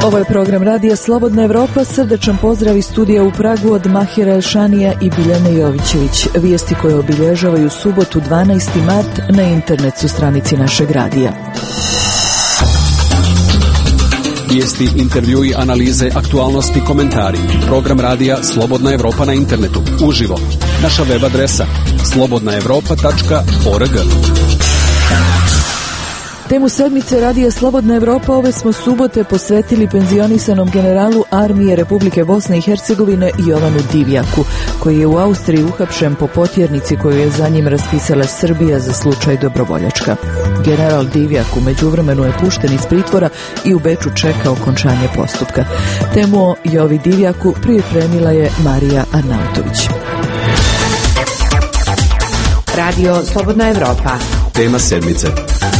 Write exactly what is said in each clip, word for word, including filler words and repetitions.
Ovo je program Radija Slobodna Evropa. Srdečan pozdrav iz studija u Pragu od Mahira Elšanija i Biljane Jovićević. Vijesti koje obilježavaju subotu dvanaesti mart na internet su stranici našeg radija. Vijesti, intervjui, analize, aktualnosti, komentari. Program Radija Slobodna Evropa na internetu. Uživo. Naša web adresa slobodna evropa tačka org. Temu sedmice Radija Slobodna Evropa ove smo subote posvetili penzionisanom generalu armije Republike Bosne i Hercegovine Jovanu Divjaku, koji je u Austriji uhapšen po potjernici koju je za njim raspisala Srbija za slučaj Dobrovoljačka. General Divjak u međuvremenu je pušten iz pritvora i u Beču čeka okončanje postupka. Temu o Jovi Divjaku pripremila je Marija Arnautović. Radio Slobodna Evropa. Tema sedmice.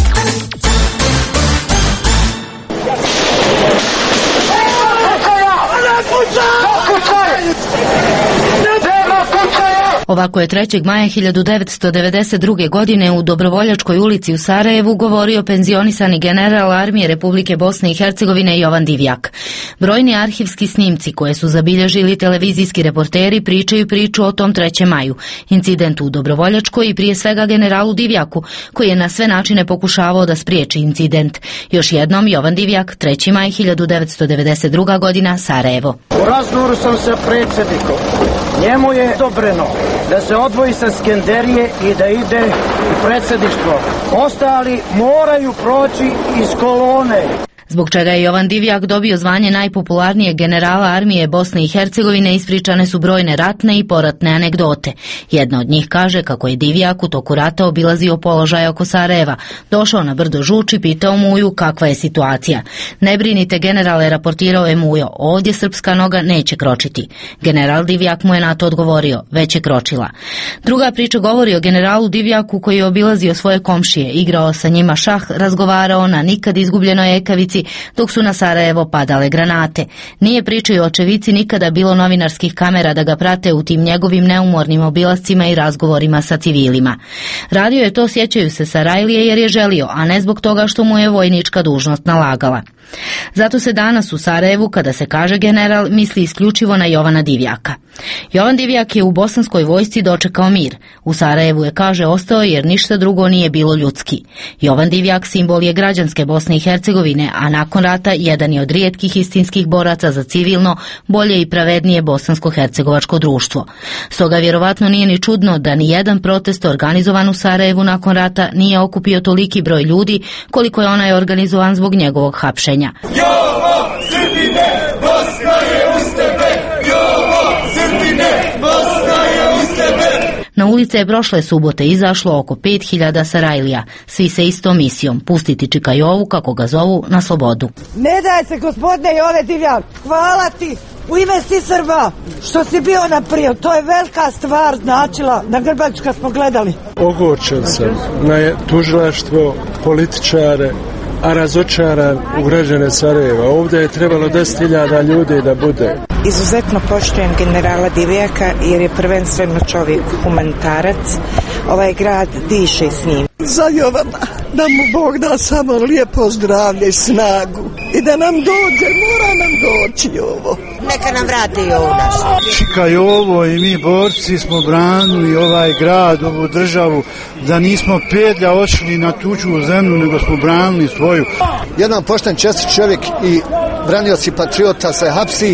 Ovako je trećeg maja hiljadu devetsto devedeset druge. godine u Dobrovoljačkoj ulici u Sarajevu govorio penzionisani general armije Republike Bosne i Hercegovine Jovan Divjak. Brojni arhivski snimci koje su zabilježili televizijski reporteri pričaju priču o tom trećem maju, incidentu u Dobrovoljačkoj i prije svega generalu Divjaku, koji je na sve načine pokušavao da spriječi incident. Još jednom Jovan Divjak, treći maj hiljadu devetsto devedeset druga. godina, Sarajevo. U razgovoru sam sa predsjednikom. Njemu je odobreno da se odvoji sa Skenderije i da ide u predsjedništvo. Ostali moraju proći iz kolone. Zbog čega je Jovan Divjak dobio zvanje najpopularnijeg generala armije Bosne i Hercegovine, ispričane su brojne ratne i poratne anegdote. Jedna od njih kaže kako je Divjak u toku rata obilazio položaj oko Sarajeva, došao na brdo Žuč i pitao Muju kakva je situacija. Ne brinite generale, raportirao je Mujo, ovdje srpska noga neće kročiti. General Divjak mu je na to odgovorio, već je kročila. Druga priča govori o generalu Divjaku koji je obilazio svoje komšije, igrao sa njima šah, razgovarao na nikad izgubljenoj ekavici, dok su na Sarajevo padale granate. Nije pričaju očevici nikada bilo novinarskih kamera da ga prate u tim njegovim neumornim obilascima i razgovorima sa civilima. Radio je to, sjećaju se Sarajlije, jer je želio, a ne zbog toga što mu je vojnička dužnost nalagala. Zato se danas u Sarajevu, kada se kaže general, misli isključivo na Jovana Divjaka. Jovan Divjak je u bosanskoj vojsci dočekao mir. U Sarajevu je, kaže, ostao jer ništa drugo nije bilo ljudski. Jovan Divjak simbol je građanske Bosne i Hercegovine, a nakon rata jedan je od rijetkih istinskih boraca za civilno, bolje i pravednije bosansko-hercegovačko društvo. Stoga vjerovatno nije ni čudno da ni jedan protest organizovan u Sarajevu nakon rata nije okupio toliki broj ljudi koliko je onaj organizovan zbog njegovog hapšenja. Jovo, Srbine, Bosna je uz tebe! Jovo, Srbine, Bosna je uz tebe! Na ulice je prošle subote izašlo oko pet hiljada Sarajlija, svi se istom misijom, pustiti Čika Jovu, kako ga zovu, na slobodu. Ne daj se, gospodine Jove Divjak, hvala ti u ime si Srba što si bio na prije, to je velika stvar značila, na Grbaču kad smo gledali. Ogorčen sam na tužilaštvo, političare, a razočaran u građane Sarajeva. Ovdje je trebalo deset hiljada ljudi da bude. Izuzetno poštujem generala Divjaka jer je prvenstveno čovjek humanitarac. Ovaj grad diše s njim. Za Jovana, da mu Bog da samo lijepo zdravlje i snagu. I da nam dođe, mora nam doći ovo. Neka nam vrati Jovo naš. Čika Jovo i mi borci smo branili ovaj grad, ovu državu, da nismo pedlja ošli na tuđu zemlju, nego smo branili svoju. Jedan pošten čestit čovjek i branioci patriota se hapsi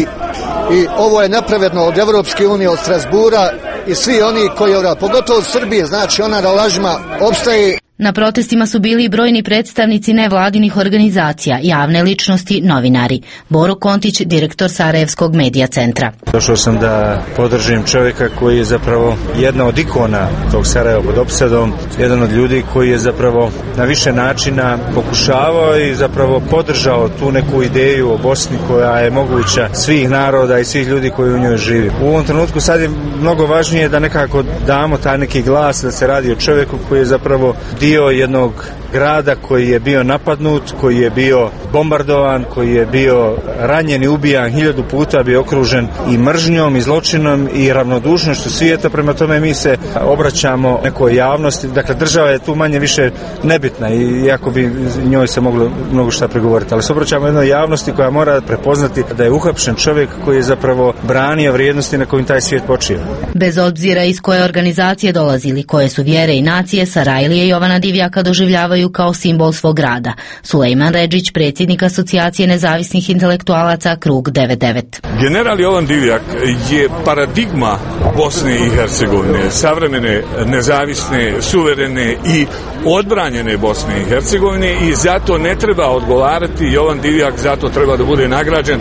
i ovo je nepravedno od Evropske unije, od Strasbura i svi oni koji, pogotovo od Srbije, znači ona na lažima opstaje. Na protestima su bili brojni predstavnici nevladinih organizacija, javne ličnosti, novinari. Boro Kontić, direktor Sarajevskog medija centra. Došao sam da podržim čovjeka koji je zapravo jedna od ikona tog Sarajeva pod opsadom, jedan od ljudi koji je zapravo na više načina pokušavao i zapravo podržao tu neku ideju o Bosni koja je moguća svih naroda i svih ljudi koji u njoj živi. U ovom trenutku sad je mnogo važnije da nekako damo taj neki glas, da se radi o čovjeku koji je zapravo dio jednog grada koji je bio napadnut, koji je bio bombardovan, koji je bio ranjen i ubijan hiljadu puta, bio okružen i mržnjom i zločinom i ravnodušnošću svijeta. Prema tome mi se obraćamo nekoj javnosti. Dakle, država je tu manje više nebitna i iako bi njoj se moglo mnogo šta pregovoriti, ali se obraćamo jednoj javnosti koja mora prepoznati da je uhapšen čovjek koji je zapravo branio vrijednosti na kojim taj svijet počiva. Bez obzira iz koje organizacije dolazili, koje su vjere i nacije, Sarajlije Jovana Divjaka doživljavaju kao simbol svog rada. Sulejman Redžić, predsjednik Asocijacije nezavisnih intelektualaca Krug devedeset devet. General Jovan Divjak je paradigma Bosne i Hercegovine, savremene, nezavisne, suverene i odbranjene Bosne i Hercegovine i zato ne treba odgovarati. Jovan Divjak zato treba da bude nagrađen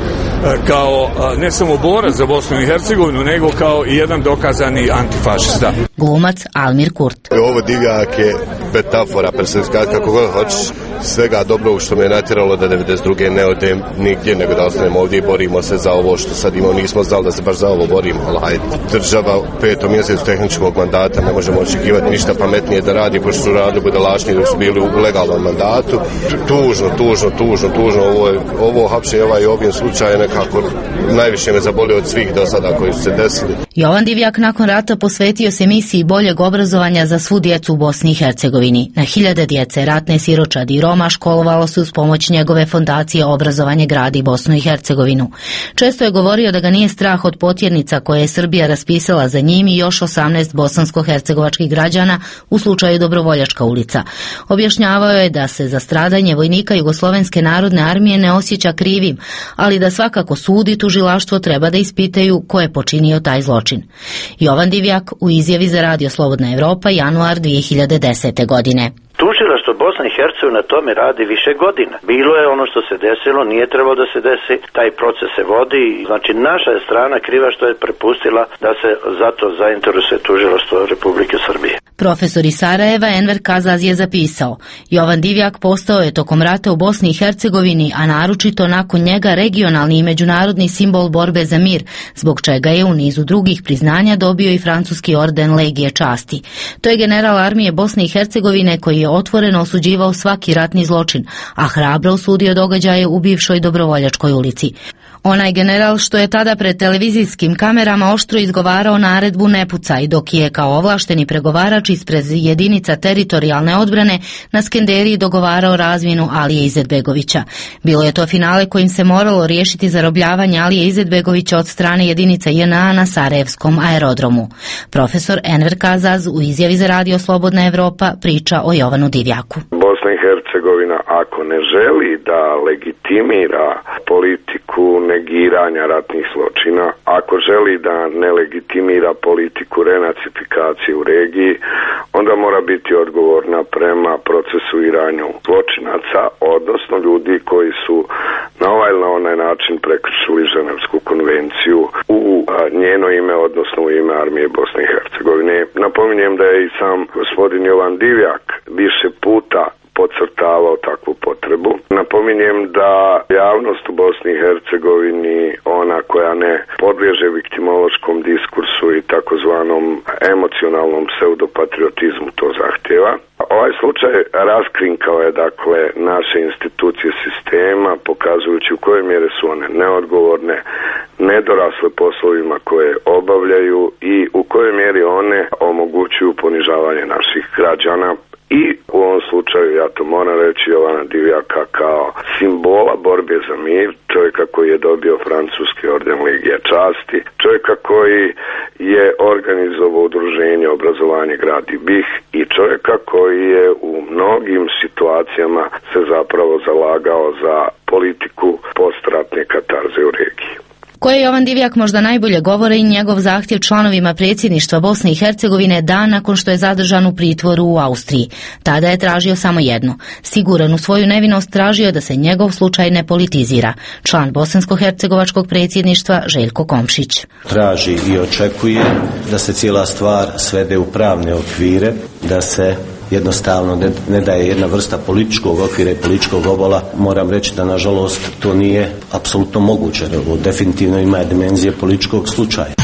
kao ne samo borac za Bosnu i Hercegovinu, nego kao i jedan dokazani antifašista. Glumac Almir Kurt. Ovo Divjak je metafora, personifikat, kako god hoćeš, svega dobro što me je natjeralo da devedeset druge ne odem nigdje, nego da ostanemo ovdje i borimo se za ovo što sad imamo. Nismo znali da se baš za ovo borimo, ali hajde. Država u petom mjesecu tehničkog mandata, ne možemo očekivati ništa pametnije da radi, pošto su radili budalašniji dok su bili u legalnom mandatu. Tužno, tužno, tužno, tužno. Ovo, ovo hapšenje ovaj ovim slučajem nekako najviše me zabolio od svih do sada koji su se desili. Jovan Divjak nakon rata posvetio se misiji boljeg obrazovanja za svu djecu u Bosni i Hercegovini. Na hiljade djece, ratne siročadi i Roma školovalo se uz pomoć njegove fondacije Obrazovanje gradi Bosnu i Hercegovinu. Često je govorio da ga nije strah od potjernica koje je Srbija raspisala za njim i još osamnaest bosansko-hercegovačkih građana u slučaju Dobrovoljačka ulica. Objašnjavao je da se za stradanje vojnika Jugoslovenske narodne armije ne osjeća krivim, ali da svakako sud i tužilaštvo treba da ispitaju ko je počinio taj zločin. Jovan Divjak u izjavi za Radio Slobodna Evropa, januar dvije hiljade desete. godine. Tužilaštvo Bosna i Hercegovina tome radi više godina. Bilo je ono što se desilo, nije trebalo da se desi, taj proces se vodi. Znači, naša je strana kriva što je prepustila da se zato zainteresuje tužilaštvo Republike Srbije. Profesor iz Sarajeva Enver Kazaz je zapisao: Jovan Divjak postao je tokom rata u Bosni i Hercegovini, a naročito nakon njega regionalni i međunarodni simbol borbe za mir, zbog čega je u nizu drugih priznanja dobio i francuski orden Legije časti. To je general armije Bosne i Hercegovine koji je otvoreno osuđivao svaki ratni zločin, a hrabro osudio događaje u bivšoj Dobrovoljačkoj ulici. Onaj general što je tada pred televizijskim kamerama oštro izgovarao naredbu ne pucaj, dok je kao ovlašteni pregovarač ispred jedinica teritorijalne odbrane na Skenderiji dogovarao razmjenu Alije Izetbegovića. Bilo je to finale kojim se moralo riješiti zarobljavanje Alije Izetbegovića od strane jedinica J N A na Sarajevskom aerodromu. Profesor Enver Kazaz u izjavi za Radio Slobodna Evropa priča o Jovanu Divjaku. Bosna i Hercegovina ako ne želi da legitimira politiku negiranja ratnih zločina, ako želi da ne legitimira politiku renacifikacije u regiji, onda mora biti odgovorna prema procesuiranju zločinaca, odnosno ljudi koji su na ovaj ili na onaj način prekršili Ženevsku konvenciju u njeno ime, odnosno u ime armije Bosne i Hercegovine. Napominjem da je i sam gospodin Jovan Divjak više puta podcrtavao takvu potrebu. Napominjem da javnost u Bosni i Hercegovini, ona koja ne podliježe viktimološkom diskursu i takozvanom emocionalnom pseudopatriotizmu, to zahtjeva. Ovaj slučaj raskrinkao je dakle naše institucije sistema, pokazujući u kojoj mjeri su one neodgovorne, nedorasle poslovima koje obavljaju i u kojoj mjeri one omogućuju ponižavanje naših građana. I u ovom slučaju, ja to moram reći, Jovana Divjaka kao simbola borbe za mir, čovjeka koji je dobio francuski orden Legije časti, čovjeka koji je organizovao udruženje Obrazovanje gradi BiH i čovjeka koji je u mnogim situacijama se zapravo zalagao za politiku postratne katarze u regiji. Koje Jovan Divjak možda najbolje govore i njegov zahtjev članovima predsjedništva Bosne i Hercegovine dan nakon što je zadržan u pritvoru u Austriji. Tada je tražio samo jedno. Siguran u svoju nevinost tražio da se njegov slučaj ne politizira. Član bosansko-hercegovačkog predsjedništva Željko Komšić. Traži i očekuje da se cijela stvar svede u pravne okvire, da se jednostavno ne, ne daje jedna vrsta političkog okvira i političkog obola. Moram reći da nažalost to nije apsolutno moguće. Ovo definitivno ima dimenzije političkog slučaja.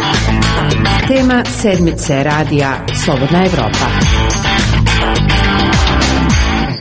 Tema sedmice radija Slobodna Evropa.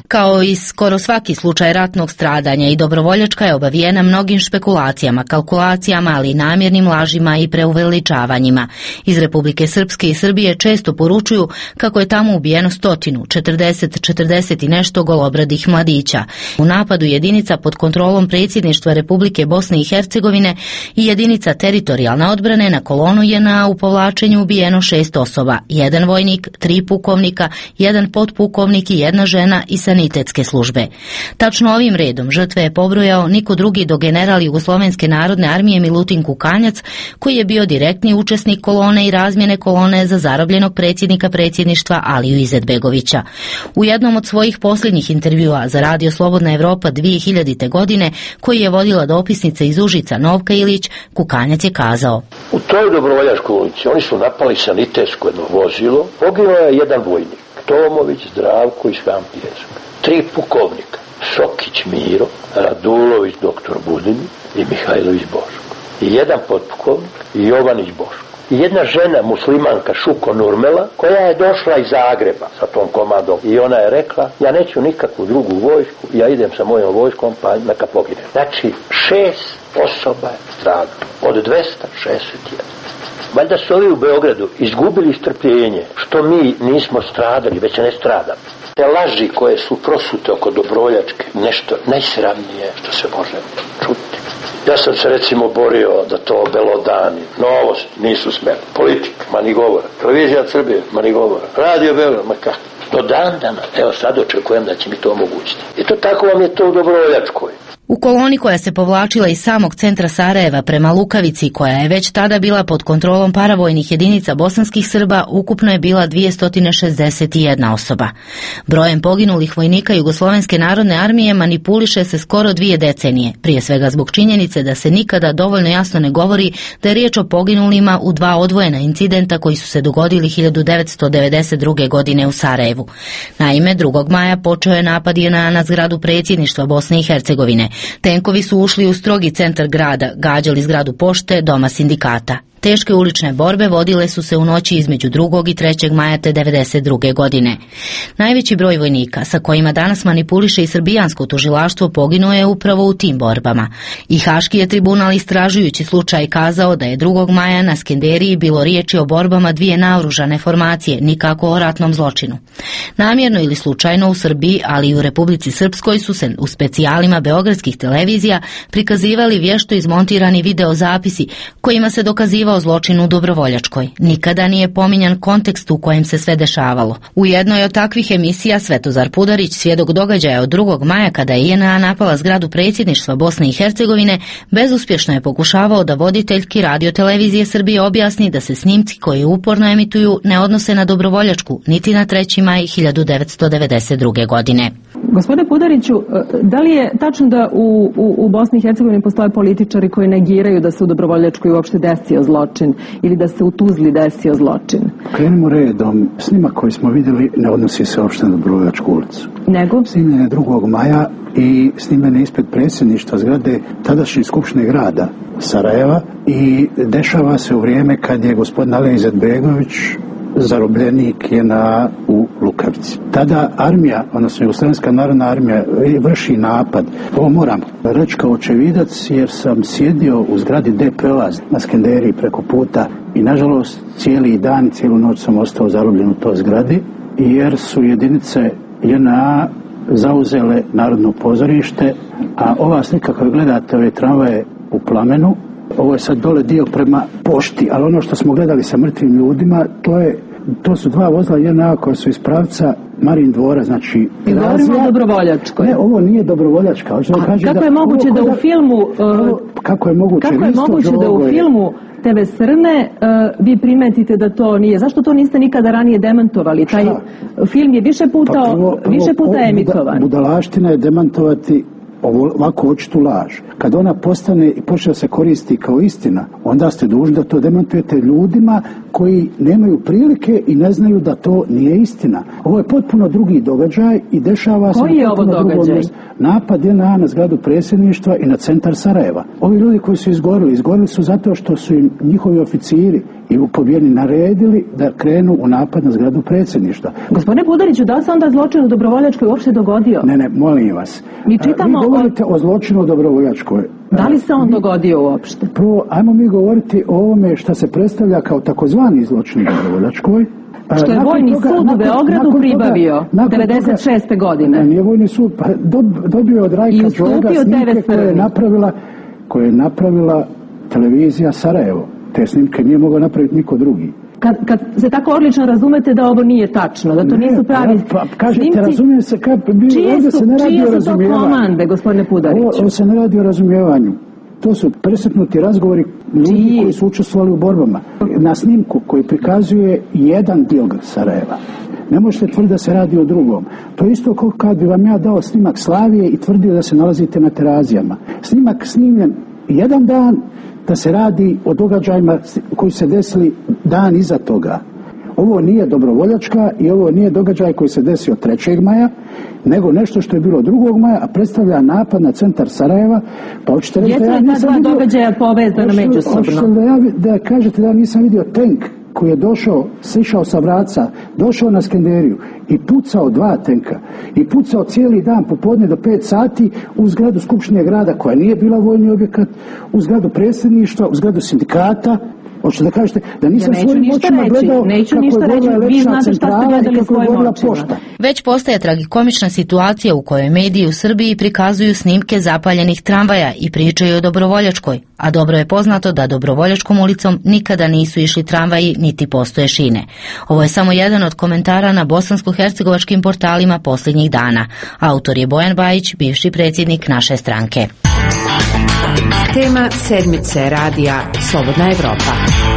Kao i skoro svaki slučaj ratnog stradanja, i dobrovoljačka je obavijena mnogim špekulacijama, kalkulacijama, ali i namjernim lažima i preuveličavanjima. Iz Republike Srpske i Srbije često poručuju kako je tamo ubijeno stotinu, četrdeset, četrdeset i nešto golobradih mladića. U napadu jedinica pod kontrolom predsjedništva Republike Bosne i Hercegovine i jedinica teritorijalne odbrane na kolonu je na u povlačenju ubijeno šest osoba, jedan vojnik, tri pukovnika, jedan potpukovnik i jedna žena i sanitetske službe. Tačno ovim redom žrtve je pobrojao niko drugi do general Jugoslovenske narodne armije Milutin Kukanjac, koji je bio direktni učesnik kolone i razmjene kolone za zarobljenog predsjednika predsjedništva Aliju Izetbegovića. U jednom od svojih posljednjih intervjua za Radio Slobodna Evropa dvije hiljadite. godine, koji je vodila dopisnica iz Užica Novka Ilić, Kukanjac je kazao: U toj dobrovoljačkoj ulici oni su napali sanitetsko jedno vozilo, poginuo je jedan vojnik, Tomović Zdravko iz Hampijevska, tri pukovnika, Sokić Miro, Radulović doktor Budin i Mihajlović Boško, i jedan potpukovnik i Jovanić Boško. I jedna žena muslimanka Šuko Nurmela, koja je došla iz Zagreba sa tom komadom, i ona je rekla: ja neću nikakvu drugu vojsku, ja idem sa mojom vojskom, pa neka pogine. Znači šest osoba je stradalo od dvesta šezdeset jedan. Valjda su ovi u Beogradu izgubili strpljenje što mi nismo stradali, već ne stradamo. Te laži koje su prosute oko dobrovoljačke, nešto najsramnije što se može čuti. Ja sam se recimo borio da to belodani, novosti nisu smeli, politika, ma ni govora, televizija Srbije, ma ni govora, radio Beograd, ma kako. Do dan dana, evo sad očekujem da će mi to omogućiti. I to tako vam je to u dobrovoljačkoj. U koloni koja se povlačila iz samog centra Sarajeva prema Lukavici, koja je već tada bila pod kontrolom paravojnih jedinica bosanskih Srba, ukupno je bila dvjesto šezdeset jedna osoba. Brojem poginulih vojnika Jugoslovenske narodne armije manipuliše se skoro dvije decenije, prije svega zbog činjenice da se nikada dovoljno jasno ne govori da je riječ o poginulima u dva odvojena incidenta koji su se dogodili hiljadu devetsto devedeset druge. godine u Sarajevu. Naime, drugog maja počeo je napad J N A na zgradu predsjedništva Bosne i Hercegovine. Tenkovi su ušli u strogi centar grada, gađali zgradu pošte, doma sindikata. Teške ulične borbe vodile su se u noći između drugog i trećeg maja te devedeset druge. godine. Najveći broj vojnika sa kojima danas manipuliše i srbijansko tužilaštvo poginuo je upravo u tim borbama. I Haški je tribunal istražujući slučaj kazao da je drugog maja na Skenderiji bilo riječi o borbama dvije naoružane formacije, nikako o ratnom zločinu. Namjerno ili slučajno u Srbiji, ali i u Republici Srpskoj su se u specijalima beogradskih televizija prikazivali vješto izmontirani videozapisi kojima se dokazivalo o zločinu u dobrovoljačkoj. Nikada nije pominjan kontekst u kojem se sve dešavalo. U jednoj od takvih emisija Svetozar Pudarić, svjedok događaja od drugog maja kada je J N A napala zgradu predsjedništva Bosne i Hercegovine, bezuspješno je pokušavao da voditeljki Radio televizije Srbije objasni da se snimci koji uporno emituju ne odnose na dobrovoljačku, niti na treći maj hiljadu devetsto devedeset druge. godine. Gospodine Pudariću, da li je tačno da u, u, u Bosni i Hercegovini postoje političari koji negiraju da se u dobrovoljačkoj uopšte desio zločin ili da se u Tuzli desio zločin? Krenimo redom. Snimak koji smo vidjeli ne odnosi se uopšte na dobrovoljačku ulicu. Nego? Snimljen je drugog maja i snimljen je ispred predsjedništva zgrade tadašnje skupštine grada Sarajeva i dešava se u vrijeme kad je gospodin Alija Izetbegović zarobljenik je na u Lukavici. Tada armija, odnosno Jugoslovenska narodna armija vrši napad. Ovo moram reći kao očevidac jer sam sjedio u zgradi D P O-a na Skenderiji preko puta i nažalost cijeli dan i cijelu noć sam ostao zarobljen u toj zgradi jer su jedinice J N A zauzele Narodno pozorište, a ova slika koju gledate, ove tramvaje u plamenu, ovo je sad dole dio prema pošti, ali ono što smo gledali sa mrtvim ljudima, to je to su dva vozila J N A koja su iz pravca Marin dvora, znači... I govorimo o dobrovoljačkoj. Ne, ovo nije dobrovoljačka. A kako da, je moguće da u filmu... Uh, kako je moguće, kako je moguće da u filmu T V Srne uh, vi primetite da to nije? Zašto to niste nikada ranije demantovali? Taj Šta? film je više puta, pa prvo, prvo, više puta o, emitovan. Budalaština je demantovati ovako očitu laž. Kad ona postane i počne se koristi kao istina, onda ste dužni da to demantujete ljudima koji nemaju prilike i ne znaju da to nije istina. Ovo je potpuno drugi događaj i dešava se... Koji je ovo događaj? Napad je na, na zgradu predsjedništva i na centar Sarajeva. Ovi ljudi koji su izgorili, izgorili su zato što su im njihovi oficiri i pobijeni naredili da krenu u napad na zgradu predsjedništva. Gospodine Budariću, da li se onda zločin u Dobrovoljačkoj uopšte dogodio? Ne, ne, molim vas. Mi čitamo Vi govorite o, o zločinu u Dobrovoljačkoj. Da li se on mi, dogodio uopšte? Prvo, ajmo mi govoriti o ovome što se predstavlja kao takozvani zločin u Dobrovoljačkoj. Što je nakon Vojni toga, sud u Beogradu pribavio devedeset šeste godine. Ne, nije Vojni sud, pa dob, dobio od Rajka Đoga snimke koje je napravila, koje je napravila televizija Sarajevo. Te snimke nije mogao napraviti niko drugi. Kad, kad se tako odlično razumete da ovo nije tačno, da to ne, nisu pravi pa, pa, kažete, snimci, razumijem se, kad, čije su, se ne radi čije o su to komande, gospodine Pudariću? Ovo, ovo se ne radi o razumijevanju. To su presretnuti razgovori ljudi Čiji? koji su učestvovali u borbama. Na snimku koji prikazuje jedan dio Sarajeva, ne možete tvrditi da se radi o drugom. To je isto kao kad bi vam ja dao snimak Slavije i tvrdio da se nalazite na Terazijama. Snimak snimljen jedan dan, da se radi o događajima koji se desili dan iza toga. Ovo nije Dobrovoljačka i ovo nije događaj koji se desio trećeg maja, nego nešto što je bilo drugog maja, a predstavlja napad na centar Sarajeva. Pa hoćete reći da ja nisam vidio... događaja povezana međusobno? Hoćete da, ja, da kažete da ja nisam vidio tank koji je došao, sišao sa Vraca, došao na Skenderiju i pucao dva tenka i pucao cijeli dan popodne do pet sati u zgradu Skupštine grada koja nije bila vojni objekat, u zgradu predsjedništva, u zgradu sindikata. Hoćete da kažete da nisam ja svojim očima gledao kako je gorila električna centrala i kako je gorila pošta. Već postaje tragikomična situacija u kojoj mediji u Srbiji prikazuju snimke zapaljenih tramvaja i pričaju o Dobrovoljačkoj, a dobro je poznato da Dobrovoljačkom ulicom nikada nisu išli tramvaji niti postoje šine. Ovo je samo jedan od komentara na bosansko-hercegovačkim portalima posljednjih dana. Autor je Bojan Bajić, bivši predsjednik naše stranke. Tema sedmice radija Slobodna Evropa.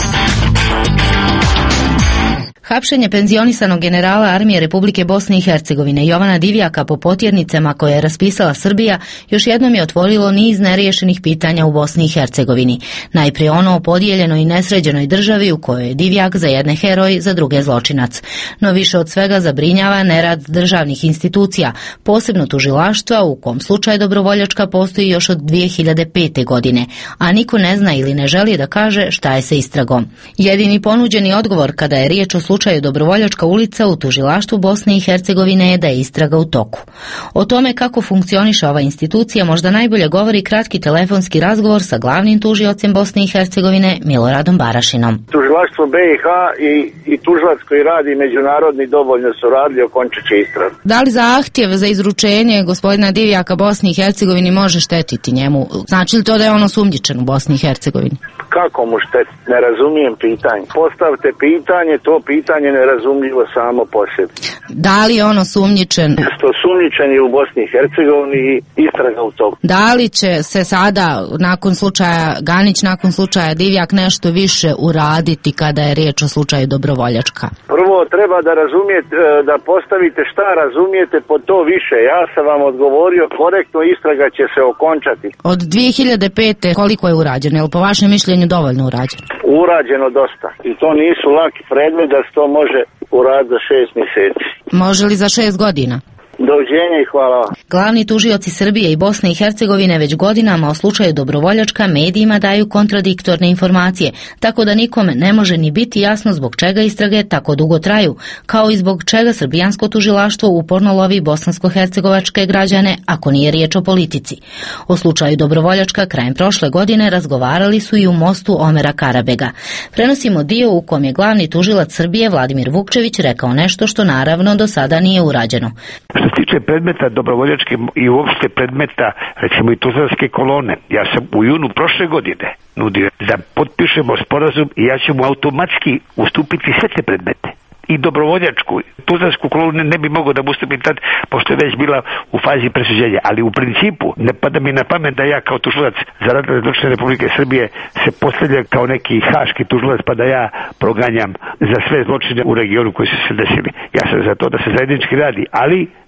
Hapšenje penzionisanog generala armije Republike Bosne i Hercegovine Jovana Divjaka po potjernicama koje je raspisala Srbija još jednom je otvorilo niz neriješenih pitanja u Bosni i Hercegovini. Najprije ono o podijeljenoj i nesređenoj državi u kojoj je Divjak za jedne heroj, za druge zločinac. No više od svega zabrinjava nerad državnih institucija, posebno tužilaštva u kom slučaj Dobrovoljačka postoji još od dvije hiljade pete. godine, a niko ne zna ili ne želi da kaže šta je sa istragom. Jedini ponuđeni odgovor kada je riječ o slučaju Dobrovoljačka ulica u tužilaštvu Bosne i Hercegovine je da je istraga u toku. O tome kako funkcioniše ova institucija možda najbolje govori kratki telefonski razgovor sa glavnim tužiocem Bosne i Hercegovine Miloradom Barašinom. Tužilaštvo B i H i, i tužilac koji radi međunarodni dovoljno su radili, okončit će istragu. Da li zahtjev za izručenje gospodina Divjaka Bosni i Hercegovini može štetiti njemu? Znači li to da je on osumnjičen u Bosni i Hercegovini? Kako mu štetiti? Ne razumijem pitanje. Postavite pitanje, to pitanje nerazumljivo samo po sebi. Da li je on osumnjičen? Što sumnjičen je u Bosni i Hercegovini i istraga u toku. Da li će se sada, nakon slučaja Ganić, nakon slučaja Divjak, nešto više uraditi kada je riječ o slučaju Dobrovoljačka? Prvo treba da razumijete, da postavite šta razumijete po to više. Ja sam vam odgovorio korektno, istraga će se okončati. Od dvije hiljade pete. koliko je urađeno? Je li po vašem mišljenju dovoljno urađeno? Urađeno dosta. I to nisu laki predmet da se to može uraditi za šest mjeseci. Može li za šest godina? Doviđenja i hvala. Glavni tužioci Srbije i Bosne i Hercegovine već godinama o slučaju Dobrovoljačka medijima daju kontradiktorne informacije, tako da nikome ne može ni biti jasno zbog čega istrage tako dugo traju, kao i zbog čega srbijansko tužilaštvo uporno lovi bosansko-hercegovačke građane ako nije riječ o politici. O slučaju Dobrovoljačka krajem prošle godine razgovarali su i u mostu Omera Karabega. Prenosimo dio u kom je glavni tužilac Srbije Vladimir Vukčević rekao nešto što naravno do sada nije urađeno. Što se tiče predmeta Dobrovoljačke i uopšte predmeta, recimo i Tuzlanske kolone, ja sam u junu prošle godine nudio da potpišemo sporazum i ja ću mu automatski ustupiti sve te predmete. I Dobrovoljačku, Tuzlansku kolonu ne bi mogao da mu ustupim tad, pošto je već bila u fazi presuđenja. Ali u principu ne pada mi na pamet da ja kao tužilac za ratne zločine Republike Srbije se postavlja kao neki haški tužilac pa da ja proganjam za sve zločine u regionu koji su se desili. Ja sam za to da se zajednički radi, ali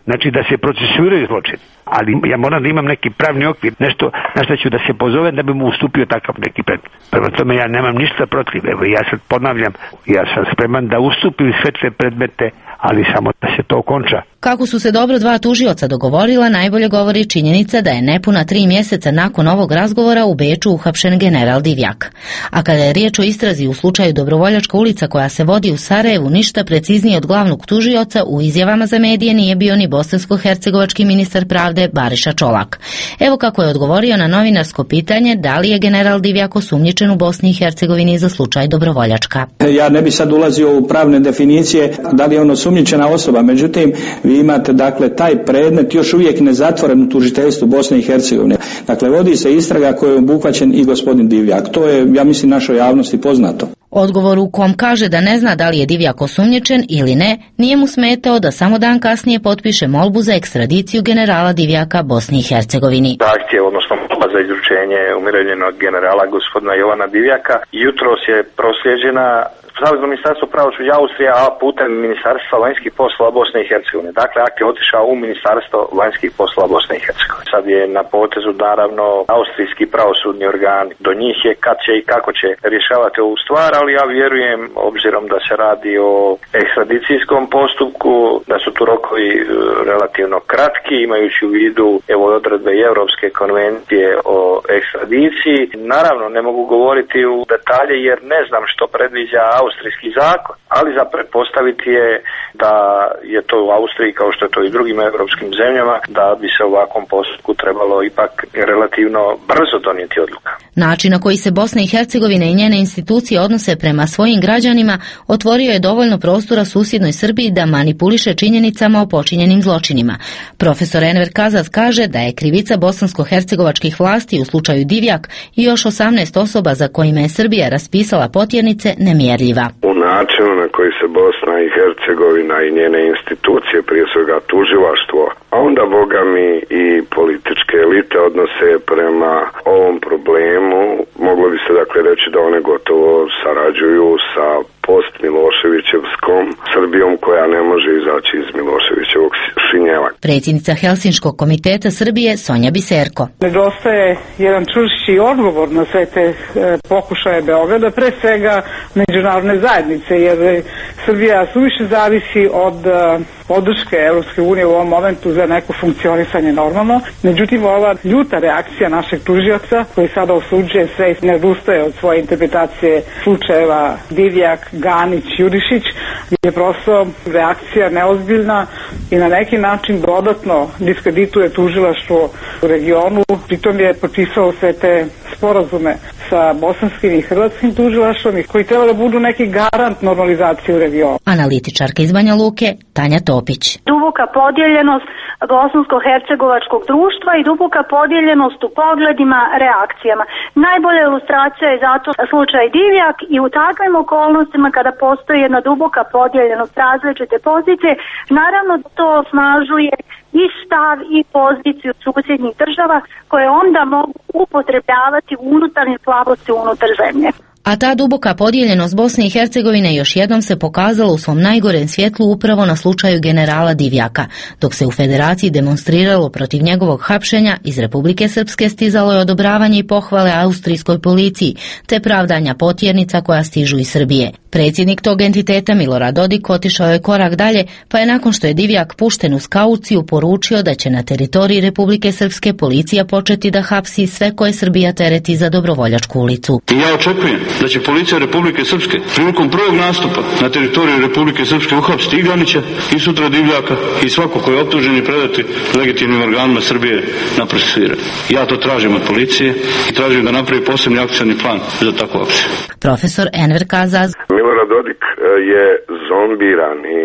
znači da se procesuiraju zločini. Ali ja moram da imam neki pravni okvir, nešto na što ću da se pozovem da bi mu ustupio takav neki predmet. Prema tome ja nemam ništa protiv, evo ja sad ponavljam, ja sam spreman da ustupim sve te predmete, ali samo da se to okonča. Kako su se dobro dva tužioca dogovorila, najbolje govori činjenica da je nepuna tri mjeseca nakon ovog razgovora u Beču uhapšen general Divjak. A kada je riječ o istrazi u slučaju Dobrovoljačka ulica koja se vodi u Sarajevu, ništa preciznije od glavnog tužioca u izjavama za medije nije bio ni bosansko-hercegovački ministar pravde Bariša Čolak. Evo kako je odgovorio na novinarsko pitanje da li je general Divjak osumnjičen u Bosni i Hercegovini za slučaj Dobrovoljačka. Ja ne bi sad ulazio u pravne definicije da li je on osumnjičena osoba, međutim vi imate dakle taj predmet još uvijek nezatvoren u tužiteljstvu Bosne i Hercegovine. Dakle vodi se istraga kojoj je obuhvaćen i gospodin Divjak. To je, ja mislim, našoj javnosti poznato. Odgovor u kom kaže da ne zna da li je Divjak osumnjičen ili ne, nije mu smetao da samo dan kasnije potpiše molbu za ekstradiciju generala Divjaka Bosni i Hercegovini. Zahtjev, odnosno molba za izručenje umirovljenog generala gospodina Jovana Divjaka jutros je proslijeđena Savezno ministarstvo pravosuđa Austrije, a putem Ministarstva vanjskih poslova Bosne i Hercegovine. Dakle, akt je otišao u Ministarstvo vanjskih poslova Bosne i Hercegovine. Sad je na potezu naravno austrijski pravosudni organ. Do njih je kad će i kako će rješavati ovu stvar, ali ja vjerujem, obzirom da se radi o ekstradicijskom postupku, da su tu rokovi relativno kratki, imajući u vidu evo odredbe i Europske konvencije o ekstradiciji. Naravno, ne mogu govoriti u detalje jer ne znam što predviđa austrijski zakon, ali za pretpostaviti je da je to u Austriji kao što je to i u drugim europskim zemljama, da bi se u ovakvom postupku trebalo ipak relativno brzo donijeti odluka. Način na koji se Bosna i Hercegovina i njene institucije odnose prema svojim građanima otvorio je dovoljno prostora susjednoj Srbiji da manipuliše činjenicama o počinjenim zločinima. Profesor Enver Kazaz kaže da je krivica bosansko-hercegovačkih vlasti u slučaju Divjak i još osamnaest osoba za kojima je Srbija raspisala potjernice nemjerljiva. U načinu na koji se Bosna i Hercegovina i njene institucije, prije svega tužilaštvo, a onda boga mi i političke elite odnose prema ovom problemu, moglo bi se dakle reći da one gotovo sarađuju sa post-Miloševićevskom Srbijom koja ne može izaći iz Miloševićevog šinjela. Predsjednica Helsinškog komiteta Srbije Sonja Biserko. Nedostaje jedan čvršći odgovor na sve te e, pokušaje Beograda, pre svega međunarodne zajednice, jer Srbija suviše zavisi od e, podrške Europske unije u ovom momentu za neko funkcionisanje normalno. Međutim, ova ljuta reakcija našeg tužioca koji sada osuđuje sve i ne odustaje od svoje interpretacije slučajeva Divjak, Ganić, Jurišić je prosto reakcija neozbiljna i na neki način dodatno diskredituje tužilaštvo u regionu. Pritom je potpisao sve te sporazume sa bosanskim i hrvatskim tužilaštvom koji treba da budu neki garant normalizacije u regionu. Analitičarka iz Banja Luke, Tanja Topić. Duboka podijeljenost bosansko-hercegovačkog društva i duboka podijeljenost u pogledima, reakcijama. Najbolja ilustracija je zato slučaj Divjak i u takvim okolnostima kada postoji jedna duboka podijeljenost različite pozicije, naravno da to osnažuje i stav i poziciju susjednih država koje onda mogu upotrebljavati unutarnje slabosti unutar zemlje. A ta duboka podijeljenost Bosne i Hercegovine još jednom se pokazala u svom najgorem svjetlu upravo na slučaju generala Divjaka. Dok se u Federaciji demonstriralo protiv njegovog hapšenja, iz Republike Srpske stizalo je odobravanje i pohvale austrijskoj policiji, te pravdanja potjernica koja stižu iz Srbije. Predsjednik tog entiteta Milorad Dodik otišao je korak dalje, pa je nakon što je Divjak pušten uz kauciju poručio da će na teritoriji Republike Srpske policija početi da hapsi sve koje Srbija tereti za Dobrovoljačku ulicu. I ja očekujem da će policija Republike Srpske prilikom prvog nastupa na teritoriju Republike Srpske uhapsiti i Ganića i sutra Divjaka i svako koji je optužen i predati legitimnim organima Srbije na procesuiranje. Ja to tražim od policije i tražim da napravi posebni akcioni plan za takvu akciju. Profesor Enver Kazaz. Milorad Dodik je zombirani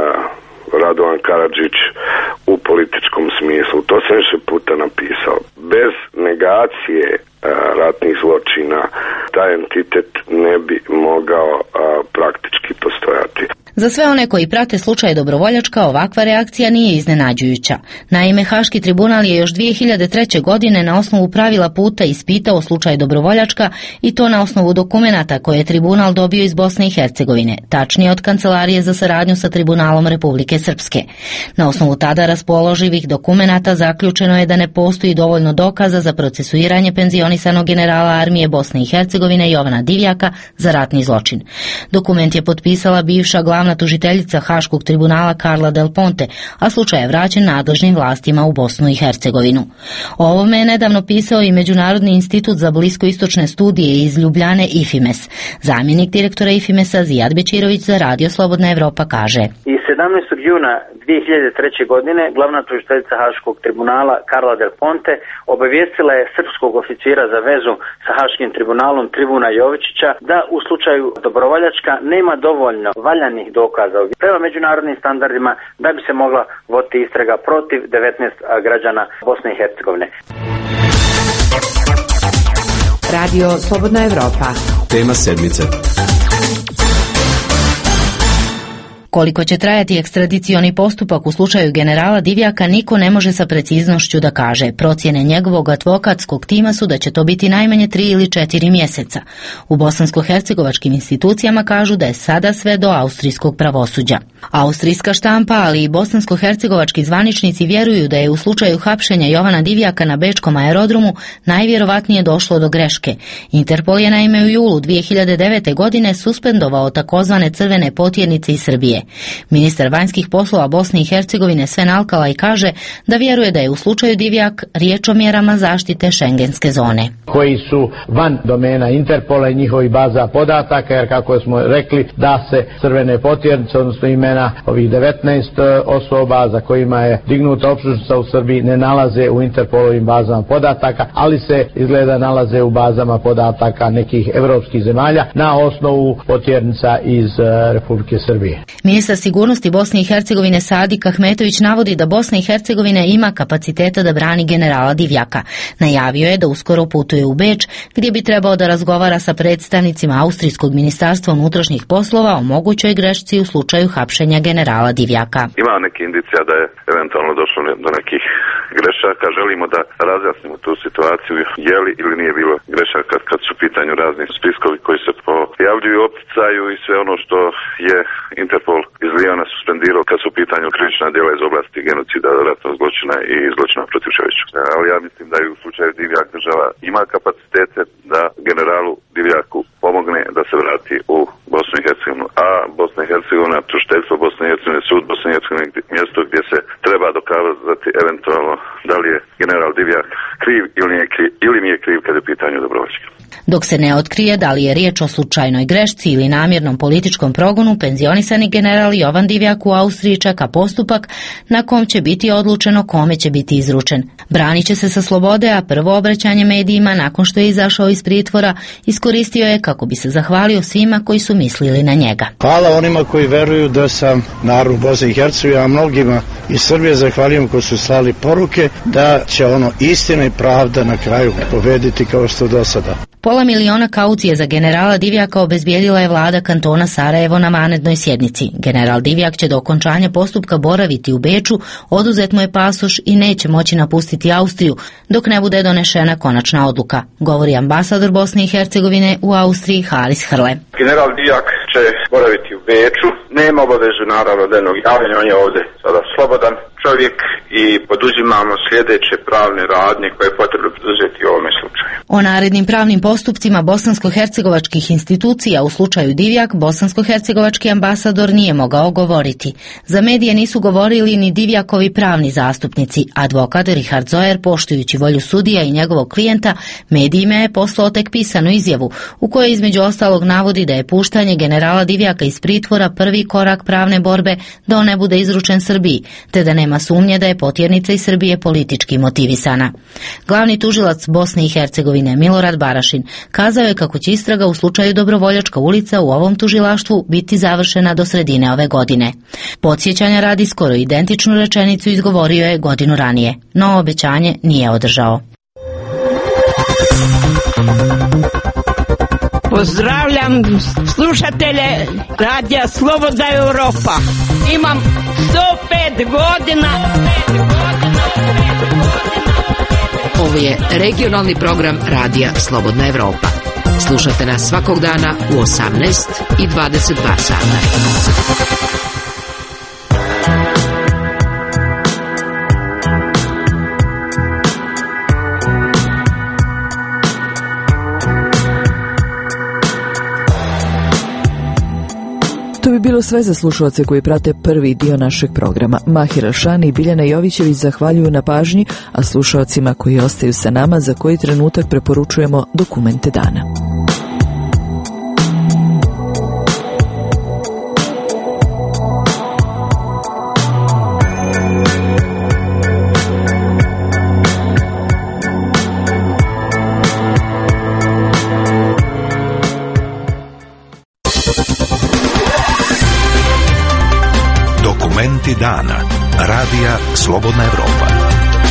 uh, Radovan Karadžić u političkom smislu. To sam više puta napisao. Bez negacije uh, ratnih zločina taj entitet ne bi mogao uh, praktički postojati. Za sve one koji prate slučaj Dobrovoljačka, ovakva reakcija nije iznenađujuća. Naime, Haški tribunal je još dvije hiljade treće. godine na osnovu pravila puta ispitao slučaj Dobrovoljačka i to na osnovu dokumenata koje je tribunal dobio iz Bosne i Hercegovine, tačnije od Kancelarije za saradnju sa Tribunalom Republike Srpske. Na osnovu tada raspoloživih dokumenata zaključeno je da ne postoji dovoljno dokaza za procesuiranje penzionisanog generala armije Bosne i Hercegovine Jovana Divjaka za ratni zločin. Dokument je potpisala bivša glavna tužiteljica Haškog tribunala Carla Del Ponte, a slučaj je vraćen nadležnim vlastima u Bosnu i Hercegovinu. O ovome je nedavno pisao i Međunarodni institut za bliskoistočne studije iz Ljubljane IFIMES. Zamjenik direktora IFIMES-a Zijad Bečirović za Radio Slobodna Evropa kaže: I sedamnaestog juna dvije hiljade treće. godine glavna tužiteljica Haškog tribunala Carla Del Ponte obavijestila je srpskog oficira za vezu sa Haškim tribunalom Tribuna Jovičića da u slučaju Dobrovoljačka nema dovoljno valjanih dokaza prema međunarodnim standardima da bi se mogla voditi istraga protiv devetnaest građana Bosne i Hercegovine. Radio Slobodna Evropa. Tema sedmice. Koliko će trajati ekstradicioni postupak u slučaju generala Divjaka, niko ne može sa preciznošću da kaže. Procjene njegovog advokatskog tima su da će to biti najmanje tri ili četiri mjeseca. U bosansko-hercegovačkim institucijama kažu da je sada sve do austrijskog pravosuđa. Austrijska štampa, ali i bosansko-hercegovački zvaničnici vjeruju da je u slučaju hapšenja Jovana Divjaka na bečkom aerodromu najvjerovatnije došlo do greške. Interpol je naime u julu dvije hiljade devete. godine suspendovao takozvane crvene potjernice iz Srbije. Ministar vanjskih poslova Bosne i Hercegovine Sven Alkalaj kaže da vjeruje da je u slučaju Divjak riječ o mjerama zaštite šengenske zone. Koji su van domena Interpola i njihovih baza podataka, jer kako smo rekli da se crvene potjernice, odnosno imena ovih devetnaest osoba za kojima je dignuta optužnica u Srbiji ne nalaze u Interpolovim bazama podataka, ali se izgleda nalaze u bazama podataka nekih evropskih zemalja na osnovu potjernica iz Republike Srbije. Ministar sigurnosti Bosne i Hercegovine Sadik Ahmetović navodi da Bosna i Hercegovina ima kapaciteta da brani generala Divjaka. Najavio je da uskoro putuje u Beč, gdje bi trebao da razgovara sa predstavnicima Austrijskog ministarstva unutrašnjih poslova o mogućoj grešci u slučaju hapšenja generala Divjaka. Ima neke indicija da je eventualno došlo do nekih grešaka. Želimo da razjasnimo tu situaciju, je li ili nije bilo grešaka kad su u pitanju razni spiskovi koji se pojavljuju u opticaju i sve ono što je Interpol iz Lijona suspendirao kad su u pitanju krivična djela iz oblasti genocida, ratnog zločina i zločina protiv čovječnosti. Ali ja mislim da i u slučaju Divjak država ima kapacitete da generalu Divjaku pomogne da se vrati u Bosnu i Hercegovinu. A Bosna i Hercegovina, tužiteljstvo Bosne i Hercegovine, sud Bosne i Hercegovine, mjesto gdje se treba dokazati eventualno da li je general Divjak kriv ili nije kriv, ili nije kriv kad je u pitanju Dobrovoljačka. Dok se ne otkrije da li je riječ o slučajnoj grešci ili namjernom političkom progonu, penzionisani general Jovan Divjak u Austriji čeka postupak na kom će biti odlučeno kome će biti izručen. Branit će se sa slobode, a prvo obraćanje medijima nakon što je izašao iz pritvora iskoristio je kako bi se zahvalio svima koji su mislili na njega. Hvala onima koji veruju da sam narod Bosne i Hercegovine, a mnogima iz Srbije zahvaljujem koji su slali poruke da će ono istina i pravda na kraju pobediti kao što do sada. Pola miliona kaucije za generala Divjaka obezbijedila je vlada kantona Sarajevo na vanrednoj sjednici. General Divjak će do okončanja postupka boraviti u Beču, oduzet mu je pasoš i neće moći napustiti Austriju dok ne bude donešena konačna odluka, govori ambasador Bosne i Hercegovine u Austriji Haris Hrle. General Divjak će boraviti u Beču, nema obavezu naravno denog javljanja, on je ovdje sada slobodan čovjek i poduzimamo sljedeće pravne radnje koje je potrebno poduzeti u ovome slučaju. O narednim pravnim postupcima bosansko-hercegovačkih institucija u slučaju Divjak bosansko-hercegovački ambasador nije mogao govoriti. Za medije nisu govorili ni Divjakovi pravni zastupnici. Advokat Richard Zoyer, poštujući volju sudija i njegovog klijenta, medijima je poslao tek pisanu izjavu u kojoj između ostalog navodi da je puštanje generala Divjaka iz pritvora prvi korak pravne borbe da on ne bude izručen Srbiji, te da nema sumnje da je potjernica iz Srbije politički motivisana. Glavni tužilac Bosne i Hercegovine Milorad Barašin kazao je kako će istraga u slučaju Dobrovoljačka ulica u ovom tužilaštvu biti završena do sredine ove godine. Podsjećanja radi skoro identičnu rečenicu izgovorio je godinu ranije, no obećanje nije održao. Pozdravljam slušatelje radija Slobodna Europa. Imam sto pet godina. Ovo je regionalni program radija Slobodna Europa. Slušate nas svakog dana u osamnaest i dvadeset dva sata. To bi bilo sve za slušalce koji prate prvi dio našeg programa. Mahira Šani i Biljana Jovićević zahvaljuju na pažnji, a slušalcima koji ostaju sa nama za koji trenutak preporučujemo dokumente dana. Dokumenti dana. Radija Slobodna Europa.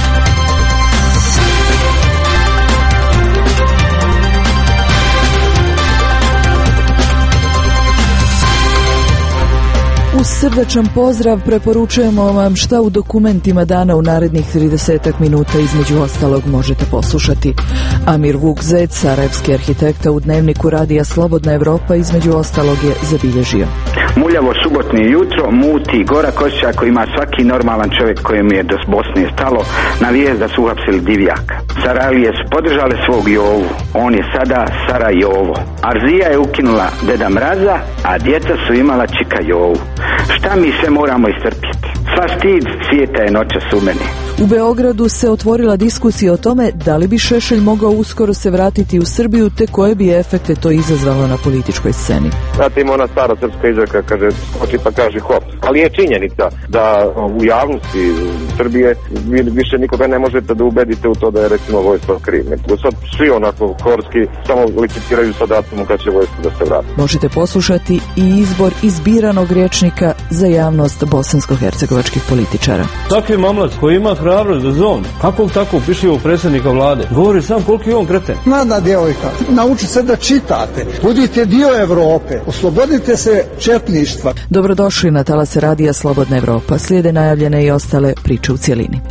Uz srdačan pozdrav preporučujemo vam šta u dokumentima dana u narednih tridesetak minuta između ostalog možete poslušati. Amir Vuk Zec, sarajevski arhitekta, u dnevniku radija Slobodna Europa između ostalog je zabilježio: muljavo subotni jutro, muti Gora Košća koji ima svaki normalan čovjek kojem je do Bosne stalo, na vijest da su uhapsili divjaka. Sarajlije su podržale svog Jovu, on je sada Sarajevo. Arzija je ukinula Deda Mraza, a djeca su imala Čika Jovu. Šta mi sve moramo istrpjeti? Sva stid svijeta je noćas u meni. U Beogradu se otvorila diskusija o tome da li bi Šešelj mogao uskoro se vratiti u Srbiju, te koje bi efekte to izazvalo na političkoj sceni. Znate, ima ona stara srpska izreka, kaže skoči pa kaže hop. Ali je činjenica da u javnosti Srbije vi više nikoga ne možete da ubedite u to da je recimo vojska kriv. Sad svi onako horski samo licitiraju sa datumom kad će vojska da se vrati. Možete poslušati i izbor izbiranog rječnika za javnost bosansko-hercegovačkih političara. Takvi mamlac koji ima hrabrost da zon, kakvog takvog pišljivog predsjednika vlade, govori sam koliko je on kreten. Mlada djevojka, nauči se da čitate, budite dio Evrope, oslobodite se četništva. Dobrodošli na talase radija Slobodna Evropa. Slijede najavljene i ostale priče u cjelini.